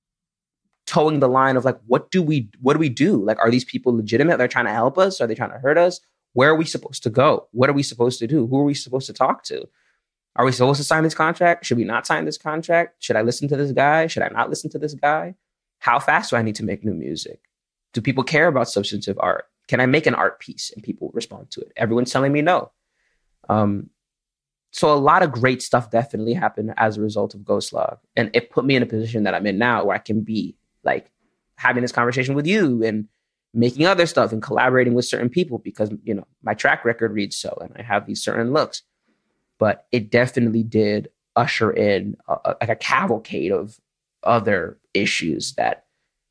towing the line of like, what do we, what do we do? Like, are these people legitimate? They're trying to help us? Are they trying to hurt us? Where are we supposed to go? What are we supposed to do? Who are we supposed to talk to? Are we supposed to sign this contract? Should we not sign this contract? Should I listen to this guy? Should I not listen to this guy? How fast do I need to make new music? Do people care about substantive art? Can I make an art piece and people respond to it? Everyone's telling me no. Um, so a lot of great stuff definitely happened as a result of Ghost Log. And it put me in a position that I'm in now where I can be like having this conversation with you and making other stuff and collaborating with certain people because, you know, my track record reads so, and I have these certain looks. But it definitely did usher in a, a, like a cavalcade of other issues that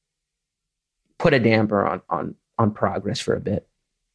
put a damper on on on progress for a bit.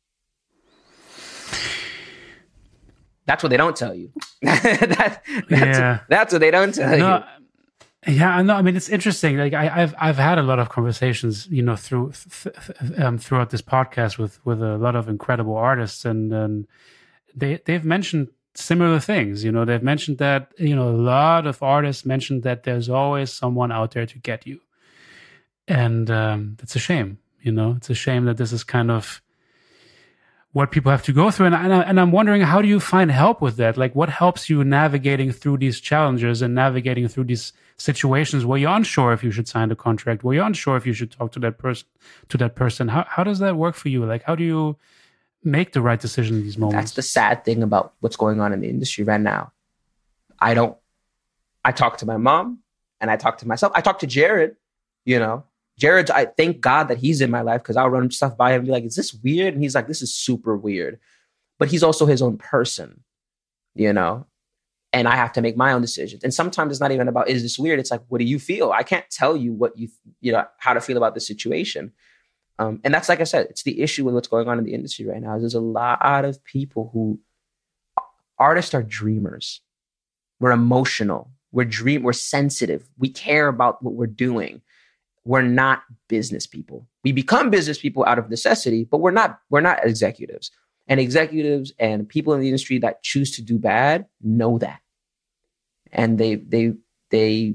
That's what they don't tell you. that, that's, yeah. that's what they don't tell no, you. Yeah, I know. I mean, it's interesting. Like I, I've I've had a lot of conversations, you know, through th- th- um, throughout this podcast with with a lot of incredible artists, and, and they they've mentioned similar things. You know, they've mentioned that, you know, a lot of artists mentioned that there's always someone out there to get you, and um, it's a shame. You know, it's a shame that this is kind of what people have to go through. And, and, I, and I'm wondering, how do you find help with that? Like, what helps you navigating through these challenges and navigating through these situations where you're unsure if you should sign the contract, where you're unsure if you should talk to that person, to that person? How how does that work for you? Like, how do you make the right decision in these moments? That's the sad thing about what's going on in the industry right now. I don't, I talk to my mom and I talk to myself. I talk to Jared, you know, Jared's, I thank God that he's in my life, because I'll run stuff by him and be like, is this weird? And he's like, this is super weird. But he's also his own person, you know? And I have to make my own decisions. And sometimes it's not even about, is this weird? It's like, what do you feel? I can't tell you what you, you know, how to feel about the situation. Um, and that's, like I said, it's the issue with what's going on in the industry right now. Is there's a lot of people who, artists are dreamers. We're emotional. We're dream. We're sensitive. We care about what we're doing. We're not business people. We become business people out of necessity, but we're not, we're not executives. And executives and people in the industry that choose to do bad know that. And they they they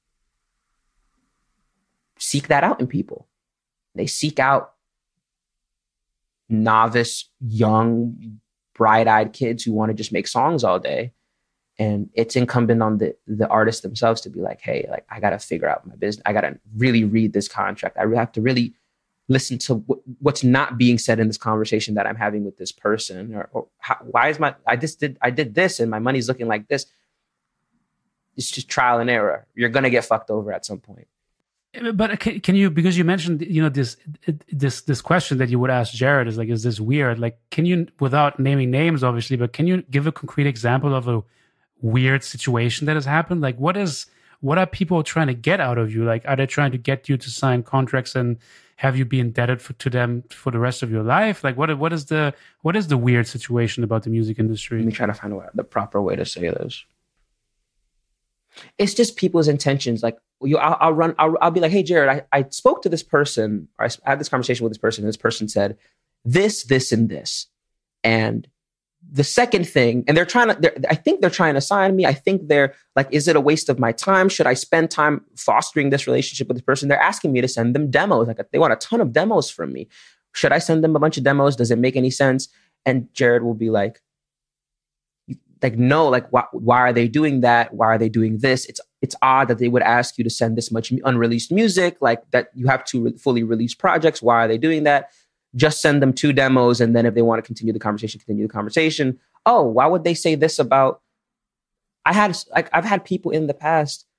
seek that out in people. They seek out novice, young, bright-eyed kids who want to just make songs all day. And it's incumbent on the, the artists themselves to be like, hey, like I got to figure out my business. I got to really read this contract. I have to really listen to w- what's not being said in this conversation that I'm having with this person, or, or how, why is my I just did I did this and my money's looking like this. It's just trial and error. You're gonna get fucked over at some point. But can, can you, because you mentioned, you know, this this this question that you would ask Jared is like, is this weird? Like, can you, without naming names, obviously, but can you give a concrete example of a weird situation that has happened? Like, what is what are people trying to get out of you? Like, are they trying to get you to sign contracts and have you be indebted for, to them for the rest of your life? Like, what what is the what is the weird situation about the music industry? Let me try to find out the proper way to say this. It's just people's intentions. Like, you, I'll, I'll run. I'll, I'll be like, "Hey, Jared, I, I spoke to this person, or I had this conversation with this person, and this person said this, this, and this." And the second thing, and they're trying to. They're, I think they're trying to sign me. I think they're like, "Is it a waste of my time? Should I spend time fostering this relationship with this person?" They're asking me to send them demos. Like, they want a ton of demos from me. Should I send them a bunch of demos? Does it make any sense? And Jared will be like, like, no, like, why, why are they doing that? Why are they doing this? It's it's odd that they would ask you to send this much unreleased music, like that you have two re- fully released projects. Why are they doing that? Just send them two demos. And then if they want to continue the conversation, continue the conversation. Oh, why would they say this about, I had, like, I've had people in the past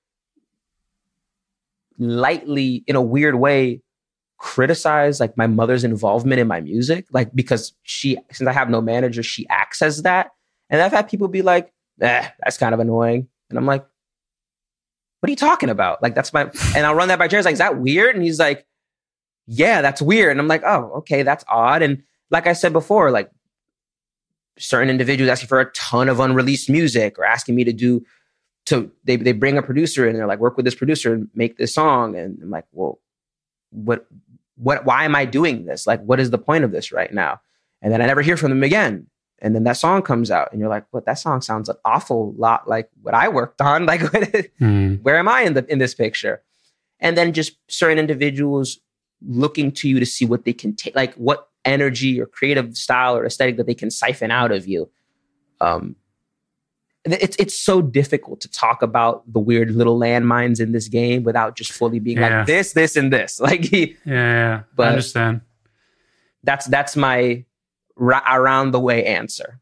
lightly, in a weird way, criticize like my mother's involvement in my music. Like, because she, since I have no manager, she acts as that. And I've had people be like, eh, that's kind of annoying. And I'm like, what are you talking about? Like, that's my, and I'll run that by Jared. Like, is that weird? And he's like, yeah, that's weird. And I'm like, oh, okay, that's odd. And like I said before, like certain individuals asking for a ton of unreleased music or asking me to do, to, they, they bring a producer in and they're like, work with this producer and make this song. And I'm like, well, what, what, why am I doing this? Like, what is the point of this right now? And then I never hear from them again. And then that song comes out and you're like, what, that song sounds an awful lot like what I worked on. Like, mm. where am I in the, in this picture? And then just certain individuals looking to you to see what they can take, like what energy or creative style or aesthetic that they can siphon out of you. Um, it's, it's so difficult to talk about the weird little landmines in this game without just fully being yeah. like this, this, and this. Like, yeah, yeah. But I understand. That's, that's my, Ra- around the way answer.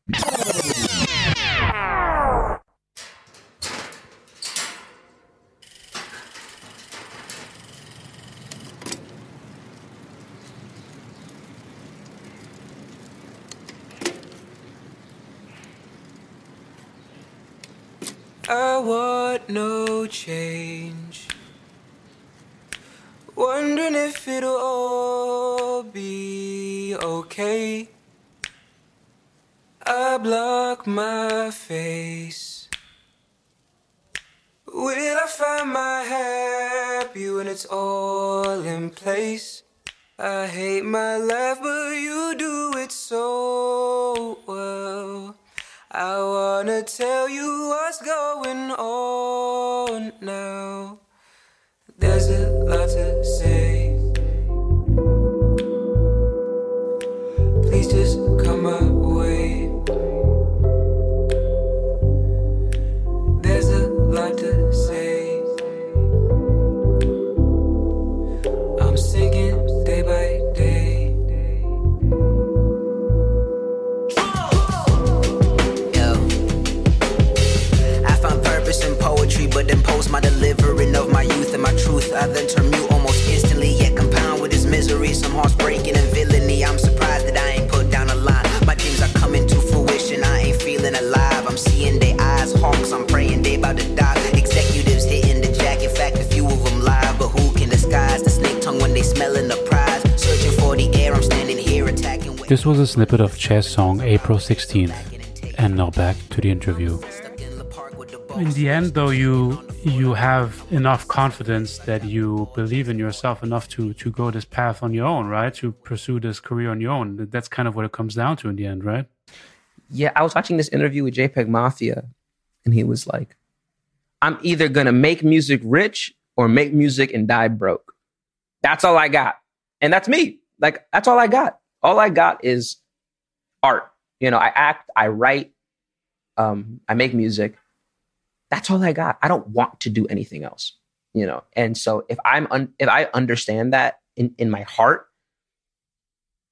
I want no change, wondering if it'll all be okay. I block my face. Will I find my happy when it's all in place? I hate my life, but you do it so well. I wanna tell you what's going on now. There's a lot to say. Please just come my way. There's a lot to say. I'm sinking day by day. Yo, I found purpose in poetry, but impose my delivering of my youth and my truth. I then turn mute almost instantly, yet compound with this misery. Some hearts breaking and villainy. I'm surprised that I ain't put down a line. My dreams are coming to fruition. I ain't feeling alive. I'm seeing their eyes hawks. I'm praying they about to die. Executives hitting the jack. In fact, a few of them live, but who can disguise the snake tongue when they smelling the prize? Searching for the air. I'm standing here attacking. This was a snippet of Che's song April sixteenth. And now back to the interview. In the end, though, you you have enough confidence that you believe in yourself enough to to go this path on your own, right? To pursue this career on your own. That's kind of what it comes down to in the end, right? Yeah, I was watching this interview with JPEG Mafia, and he was like, I'm either going to make music rich or make music and die broke. That's all I got. And that's me. Like, that's all I got. All I got is art. You know, I act, I write, um, I make music. That's all I got. I don't want to do anything else, you know? And so if I'm, un- if I understand that in, in my heart,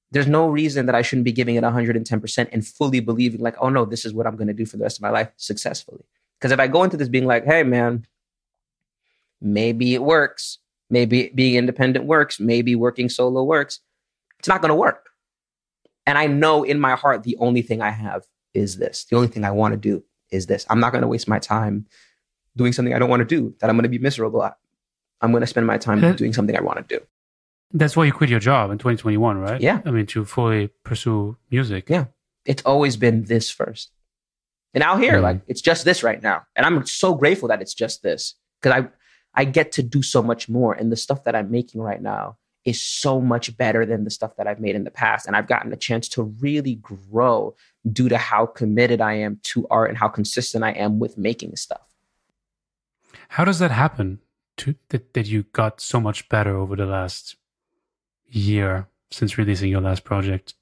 there's no reason that I shouldn't be giving it one hundred ten percent and fully believing like, oh no, this is what I'm going to do for the rest of my life successfully. Because if I go into this being like, hey man, maybe it works. Maybe being independent works. Maybe working solo works. It's not going to work. And I know in my heart, the only thing I have is this. The only thing I want to do is this. I'm not going to waste my time doing something I don't want to do, that I'm going to be miserable at. I'm going to spend my time that, doing something I want to do. That's why you quit your job in twenty twenty-one, right? Yeah. I mean, to fully pursue music. Yeah. It's always been this first. And out here, mm. like, it's just this right now. And I'm so grateful that it's just this. Because I, I get to do so much more. And the stuff that I'm making right now is so much better than the stuff that I've made in the past. And I've gotten a chance to really grow due to how committed I am to art and how consistent I am with making stuff. How does that happen to, that, that you got so much better over the last year since releasing your last project?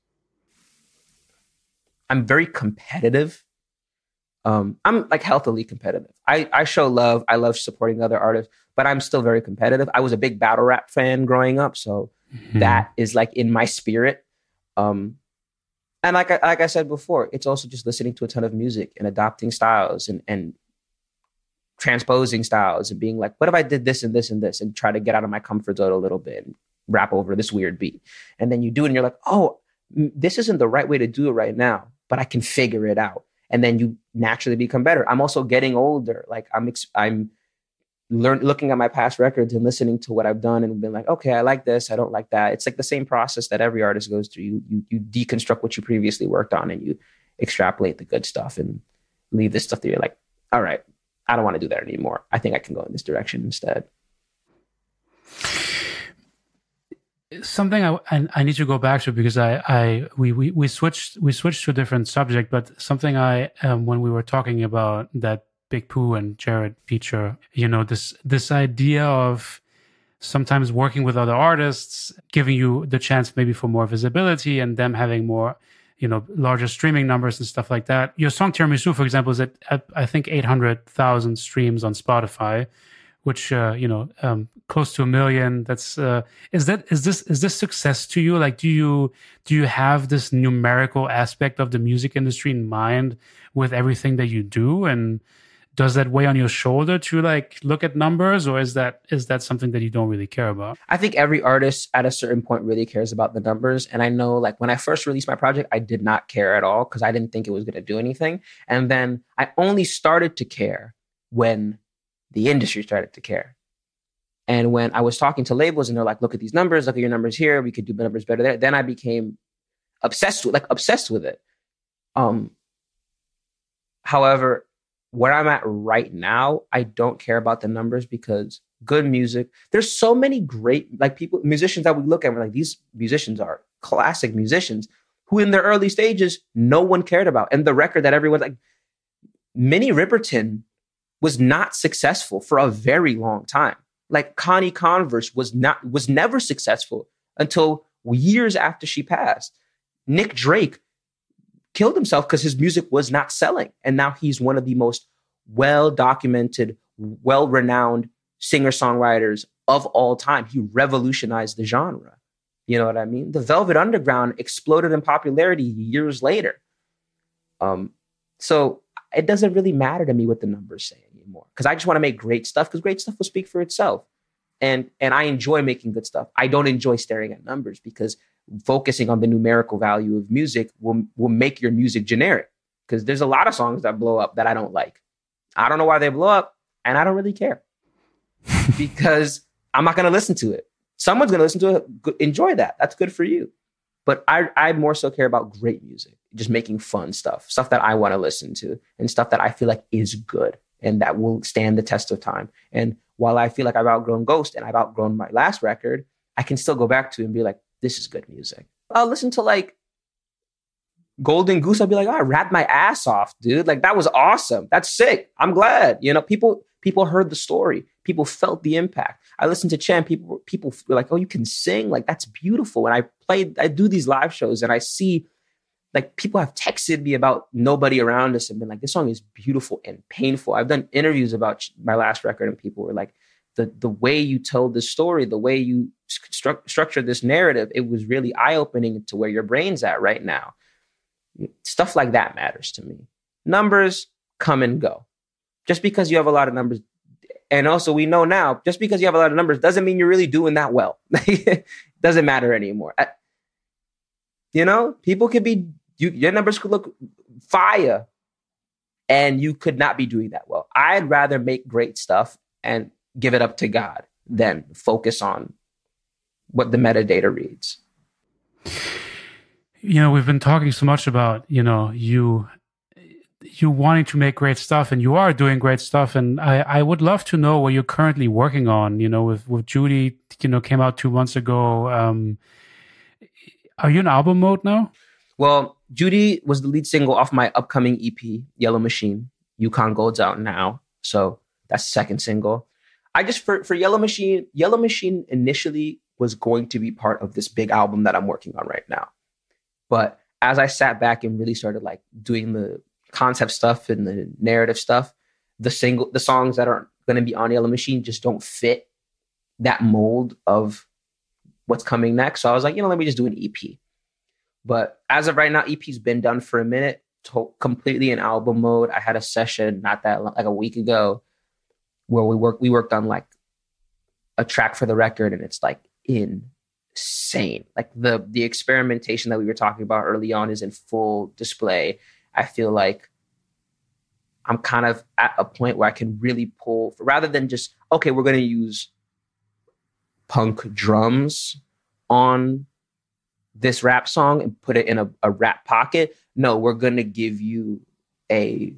I'm very competitive. Um, I'm like healthily competitive. I, I show love. I love supporting other artists, but I'm still very competitive. I was a big battle rap fan growing up. So mm-hmm. that is like in my spirit. Um, and like I, like I said before, it's also just listening to a ton of music and adopting styles and, and transposing styles and being like, what if I did this and this and this and try to get out of my comfort zone a little bit and rap over this weird beat. And then you do it and you're like, oh, this isn't the right way to do it right now, but I can figure it out. And then you naturally become better. I'm also getting older. Like I'm, ex- I'm learn looking at my past records and listening to what I've done and being like, okay, I like this. I don't like that. It's like the same process that every artist goes through. You, you, you deconstruct what you previously worked on and you extrapolate the good stuff and leave this stuff that you're like, all right, I don't want to do that anymore. I think I can go in this direction instead. Something I, I need to go back to because I, I we, we, we switched we switched to a different subject, but something I um, when we were talking about that Big Pooh and Jared feature, you know, this this idea of sometimes working with other artists, giving you the chance maybe for more visibility and them having more, you know, larger streaming numbers and stuff like that. Your song Tiramisu, for example, is at, at I think eight hundred thousand streams on Spotify, which uh, you know, um, close to a million. That's uh, is that is this is this success to you? Like, do you do you have this numerical aspect of the music industry in mind with everything that you do? And does that weigh on your shoulder to like look at numbers, or is that is that something that you don't really care about? I think every artist at a certain point really cares about the numbers. And I know, like, when I first released my project, I did not care at all because I didn't think it was going to do anything. And then I only started to care when the industry started to care. And when I was talking to labels and they're like, look at these numbers, look at your numbers here, we could do the numbers better there. Then I became obsessed with, like obsessed with it. Um, however, where I'm at right now, I don't care about the numbers because good music, there's so many great, like people, musicians that we look at, and we're like, these musicians are classic musicians who in their early stages, no one cared about. And the record that everyone's like, Minnie Riperton was not successful for a very long time. Like Connie Converse was not, was never successful until years after she passed. Nick Drake killed himself because his music was not selling. And now he's one of the most well-documented, well-renowned singer-songwriters of all time. He revolutionized the genre. You know what I mean? The Velvet Underground exploded in popularity years later. Um, so it doesn't really matter to me what the numbers say anymore because I just want to make great stuff because great stuff will speak for itself. And, and I enjoy making good stuff. I don't enjoy staring at numbers because focusing on the numerical value of music will, will make your music generic because there's a lot of songs that blow up that I don't like. I don't know why they blow up and I don't really care because I'm not going to listen to it. Someone's going to listen to it. Enjoy that. That's good for you. But I, I more so care about great music, just making fun stuff, stuff that I want to listen to and stuff that I feel like is good and that will stand the test of time. And while I feel like I've outgrown Ghost and I've outgrown my last record, I can still go back to it and be like, this is good music. I'll listen to like Golden Goose. I'll be like, oh, I rapped my ass off, dude. Like, that was awesome. That's sick. I'm glad. You know, people people heard the story. People felt the impact. I listened to Chan. People, people were like, oh, you can sing? Like, that's beautiful. And I played, I do these live shows and I see like people have texted me about Nobody Around Us and been like, this song is beautiful and painful. I've done interviews about my last record and people were like, the the way you told the story, the way you stru- structured this narrative, it was really eye-opening to where your brain's at right now. Stuff like that matters to me. Numbers come and go. Just because you have a lot of numbers, and also we know now, just because you have a lot of numbers doesn't mean you're really doing that well. Doesn't matter anymore. I, you know, people could be, you, your numbers could look fire, and you could not be doing that well. I'd rather make great stuff and give it up to God than focus on what the metadata reads. You know, we've been talking so much about, you know, you you wanting to make great stuff, and you are doing great stuff. And I, I would love to know what you're currently working on, you know, with, with Judy, you know, came out two months ago. Um, are you in album mode now? Well, Judy was the lead single off my upcoming E P, Yellow Machine. Yukon Gold's out now. So that's the second single. I just, for, for Yellow Machine, Yellow Machine initially was going to be part of this big album that I'm working on right now. But as I sat back and really started like doing the concept stuff and the narrative stuff, the single, the songs that are going to be on Yellow Machine just don't fit that mold of what's coming next. So I was like, you know, let me just do an E P. But as of right now, E P's been done for a minute, to- completely in album mode. I had a session not that long, like a week ago, where we worked. We worked on like a track for the record, and it's like insane. Like the the experimentation that we were talking about early on is in full display. I feel like I'm kind of at a point where I can really pull, rather than just, okay, we're going to use punk drums on this rap song and put it in a, a rap pocket. No, we're going to give you a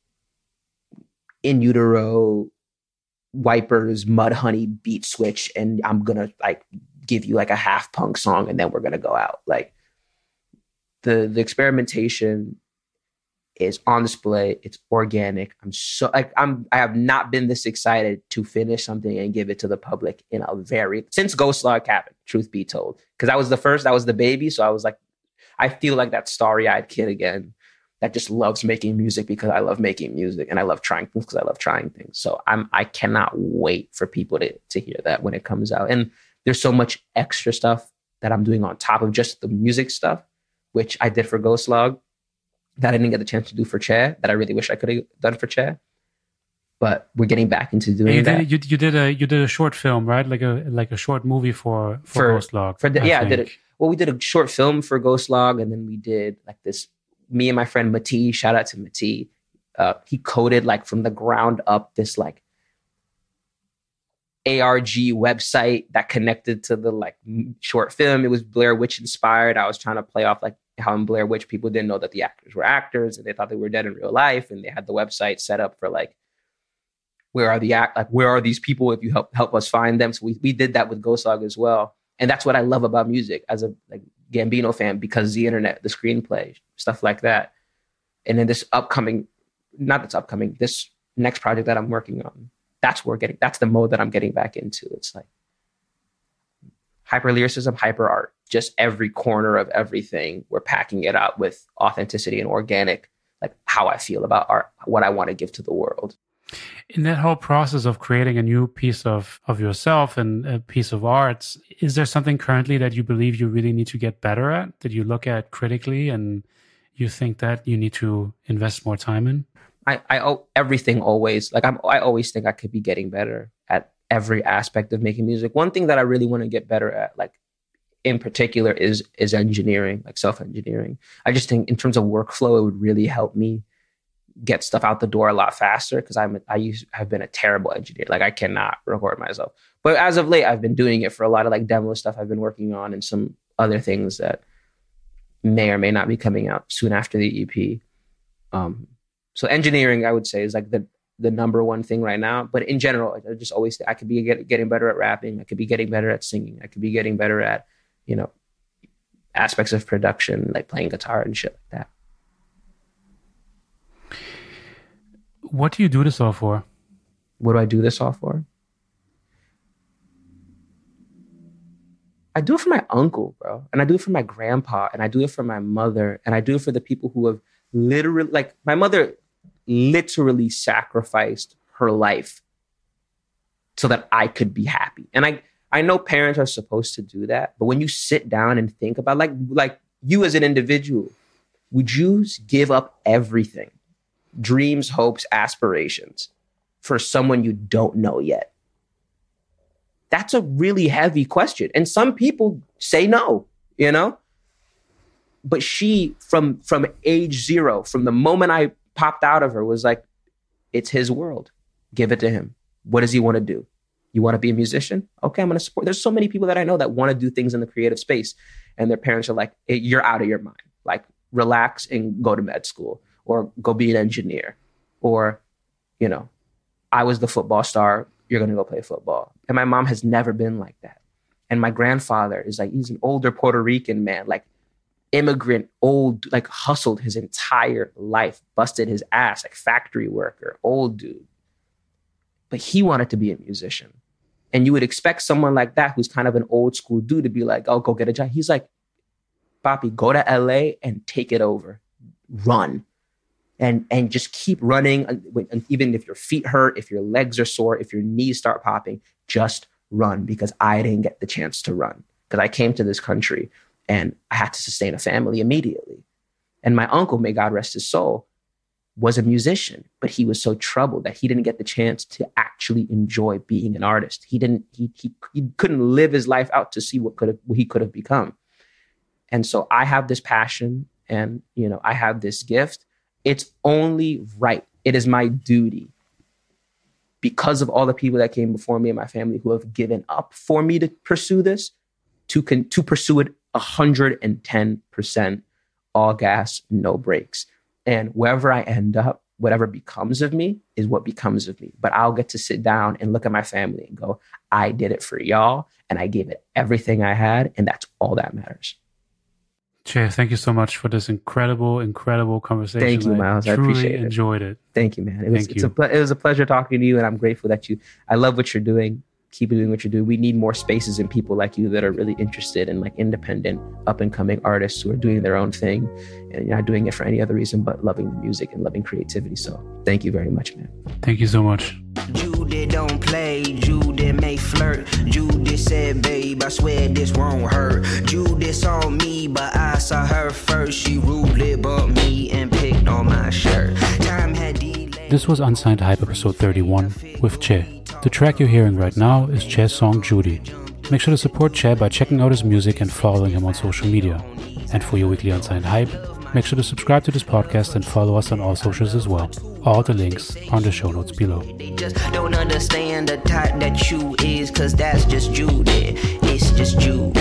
In Utero Wipers Mudhoney beat switch, and I'm going to like give you like a half punk song, and then we're going to go out. Like the the experimentation is on display. It's organic. I'm so like I'm I have not been this excited to finish something and give it to the public in a very since Ghost Log Cabin, truth be told. Because I was the first, I was the baby. So I was like, I feel like that starry-eyed kid again that just loves making music because I love making music, and I love trying things because I love trying things. So I'm I cannot wait for people to to hear that when it comes out. And there's so much extra stuff that I'm doing on top of just the music stuff, which I did for Ghost Log, that I didn't get the chance to do for Che, that I really wish I could have done for Che. But we're getting back into doing you that. Did, you, you did a you did a short film, right? Like a like a short movie for for, for Ghost Log. For the, I yeah, think. I did it. Well, we did a short film for Ghost Log, and then we did like this. Me and my friend Mati, shout out to Mati. Uh, he coded like from the ground up this like A R G website that connected to the like short film. It was Blair Witch inspired. I was trying to play off like how in Blair Witch people didn't know that the actors were actors, and they thought they were dead in real life, and they had the website set up for like, where are the act like where are these people if you help help us find them? So we we did that with Ghost Log as well, and that's what I love about music as a like Gambino fan, because the internet, the screenplay, stuff like that. And then this upcoming, not this upcoming, this next project that I'm working on, that's where we're getting, that's the mode that I'm getting back into. It's like hyper lyricism, hyper art, just every corner of everything. We're packing it out with authenticity and organic, like how I feel about art, what I want to give to the world. In that whole process of creating a new piece of, of yourself and a piece of art, is there something currently that you believe you really need to get better at, that you look at critically and you think that you need to invest more time in? I, I owe everything always. Like I'm, I always think I could be getting better at every aspect of making music. One thing that I really want to get better at, like in particular, is is engineering, like self-engineering. I just think in terms of workflow, it would really help me get stuff out the door a lot faster, because I'm I used have been a terrible engineer. Like I cannot record myself. But as of late, I've been doing it for a lot of like demo stuff I've been working on, and some other things that may or may not be coming out soon after the E P. Um, so engineering, I would say, is like the the number one thing right now. But in general, I just always I could be get, getting better at rapping. I could be getting better at singing. I could be getting better at, you know, aspects of production, like playing guitar and shit like that. What do you do this all for? What do I do this all for? I do it for my uncle, bro. And I do it for my grandpa. And I do it for my mother. And I do it for the people who have literally, like my mother literally sacrificed her life so that I could be happy. And I, I know parents are supposed to do that, but when you sit down and think about like, like you as an individual, would you give up everything, dreams, hopes, aspirations for someone you don't know yet? That's a really heavy question. And some people say no, you know? But she, from, from age zero, from the moment I popped out of her, was like, it's his world. Give it to him. What does he want to do? You want to be a musician? Okay, I'm going to support. There's so many people that I know that want to do things in the creative space. And their parents are like, hey, you're out of your mind. Like, relax and go to med school or go be an engineer. Or, you know, I was the football star. You're going to go play football. And my mom has never been like that. And my grandfather is like, he's an older Puerto Rican man, like immigrant, old, like hustled his entire life, busted his ass, like factory worker, old dude. But he wanted to be a musician. And you would expect someone like that, who's kind of an old school dude, to be like, oh, go get a job. He's like, Papi, go to L A and take it over. Run. And and just keep running. And even if your feet hurt, if your legs are sore, if your knees start popping, just run, because I didn't get the chance to run. Because I came to this country and I had to sustain a family immediately. And my uncle, may God rest his soul, was a musician, but he was so troubled that he didn't get the chance to actually enjoy being an artist. He didn't, he he, he couldn't live his life out to see what could have, what he could have become. And so I have this passion and, you know, I have this gift. It's only right. It is my duty, because of all the people that came before me and my family who have given up for me to pursue this, to con- to pursue it one hundred ten percent, all gas, no brakes. And wherever I end up, whatever becomes of me is what becomes of me. But I'll get to sit down and look at my family and go, I did it for y'all, and I gave it everything I had, and that's all that matters. Che, thank you so much for this incredible, incredible conversation. Thank you, Miles. I, I appreciate it. enjoyed it. Thank you, man. It was, thank it's you. A, it was a pleasure talking to you, and I'm grateful that you, I love what you're doing. Keep doing what you do. We need more spaces and people like you that are really interested in like independent, up and coming artists who are doing their own thing and you're not doing it for any other reason but loving the music and loving creativity. So thank you very much, man. Thank you so much. Judy don't play, Judy may flirt. Judy said, babe, I swear this won't hurt. Judy saw me, but I saw her first. She rudely bought me and picked on my shirt. Time had delayed. This was Unsigned Hype episode thirty-one with Che. The track you're hearing right now is Che's song Judy. Make sure to support Che by checking out his music and following him on social media. And for your weekly Unsigned Hype, make sure to subscribe to this podcast and follow us on all socials as well. All the links are in the show notes below. They just don't understand the type that you is, cause that's just Judy. It's just Judy.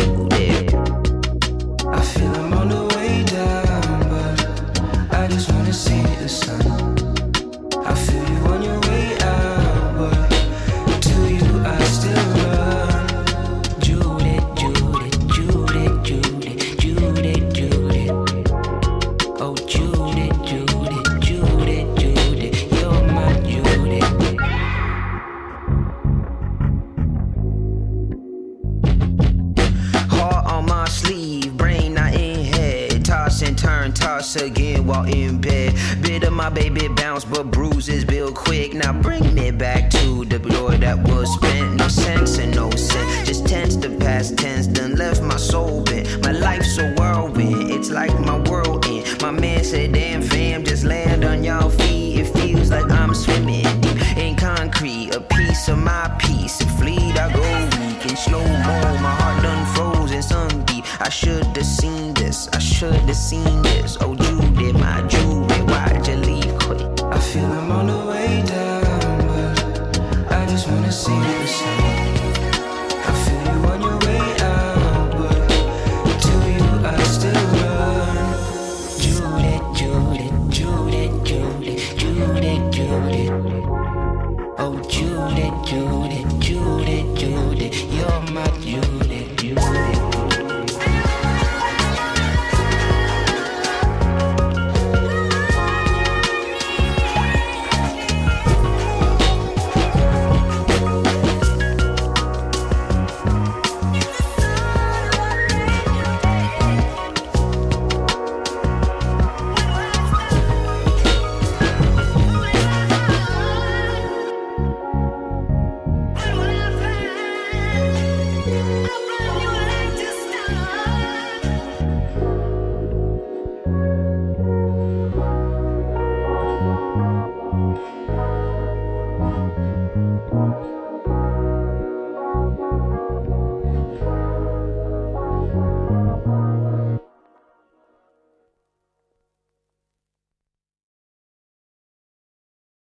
I feel I'm on the way down, but I just wanna see the sun. I feel you on your way out, but to you I still run. Judy, Judy, Judy, Judy, Judy, Judy. Oh, Judy, Judy, Judy, Judy, you're my Judy. Heart on my sleeve, brain not in head. Toss and turn, toss again while in bed. Bit of my baby bounce, but bruises build quick. Now bring me back to the joy that was spent. No sense and no sense, just tense the past tense. Done left my soul bent. My life's so whirlwind, it's like my world end. My man said, damn fam, just land on y'all feet. It feels like I'm swimming deep in concrete. A piece of my piece, it fleet, I go weak in slow-mo. My heart done frozen, sunk deep. I should've seen this, I should've seen this. Oh, Judy, my Judy, why'd you leave quick? I feel I'm on the way down.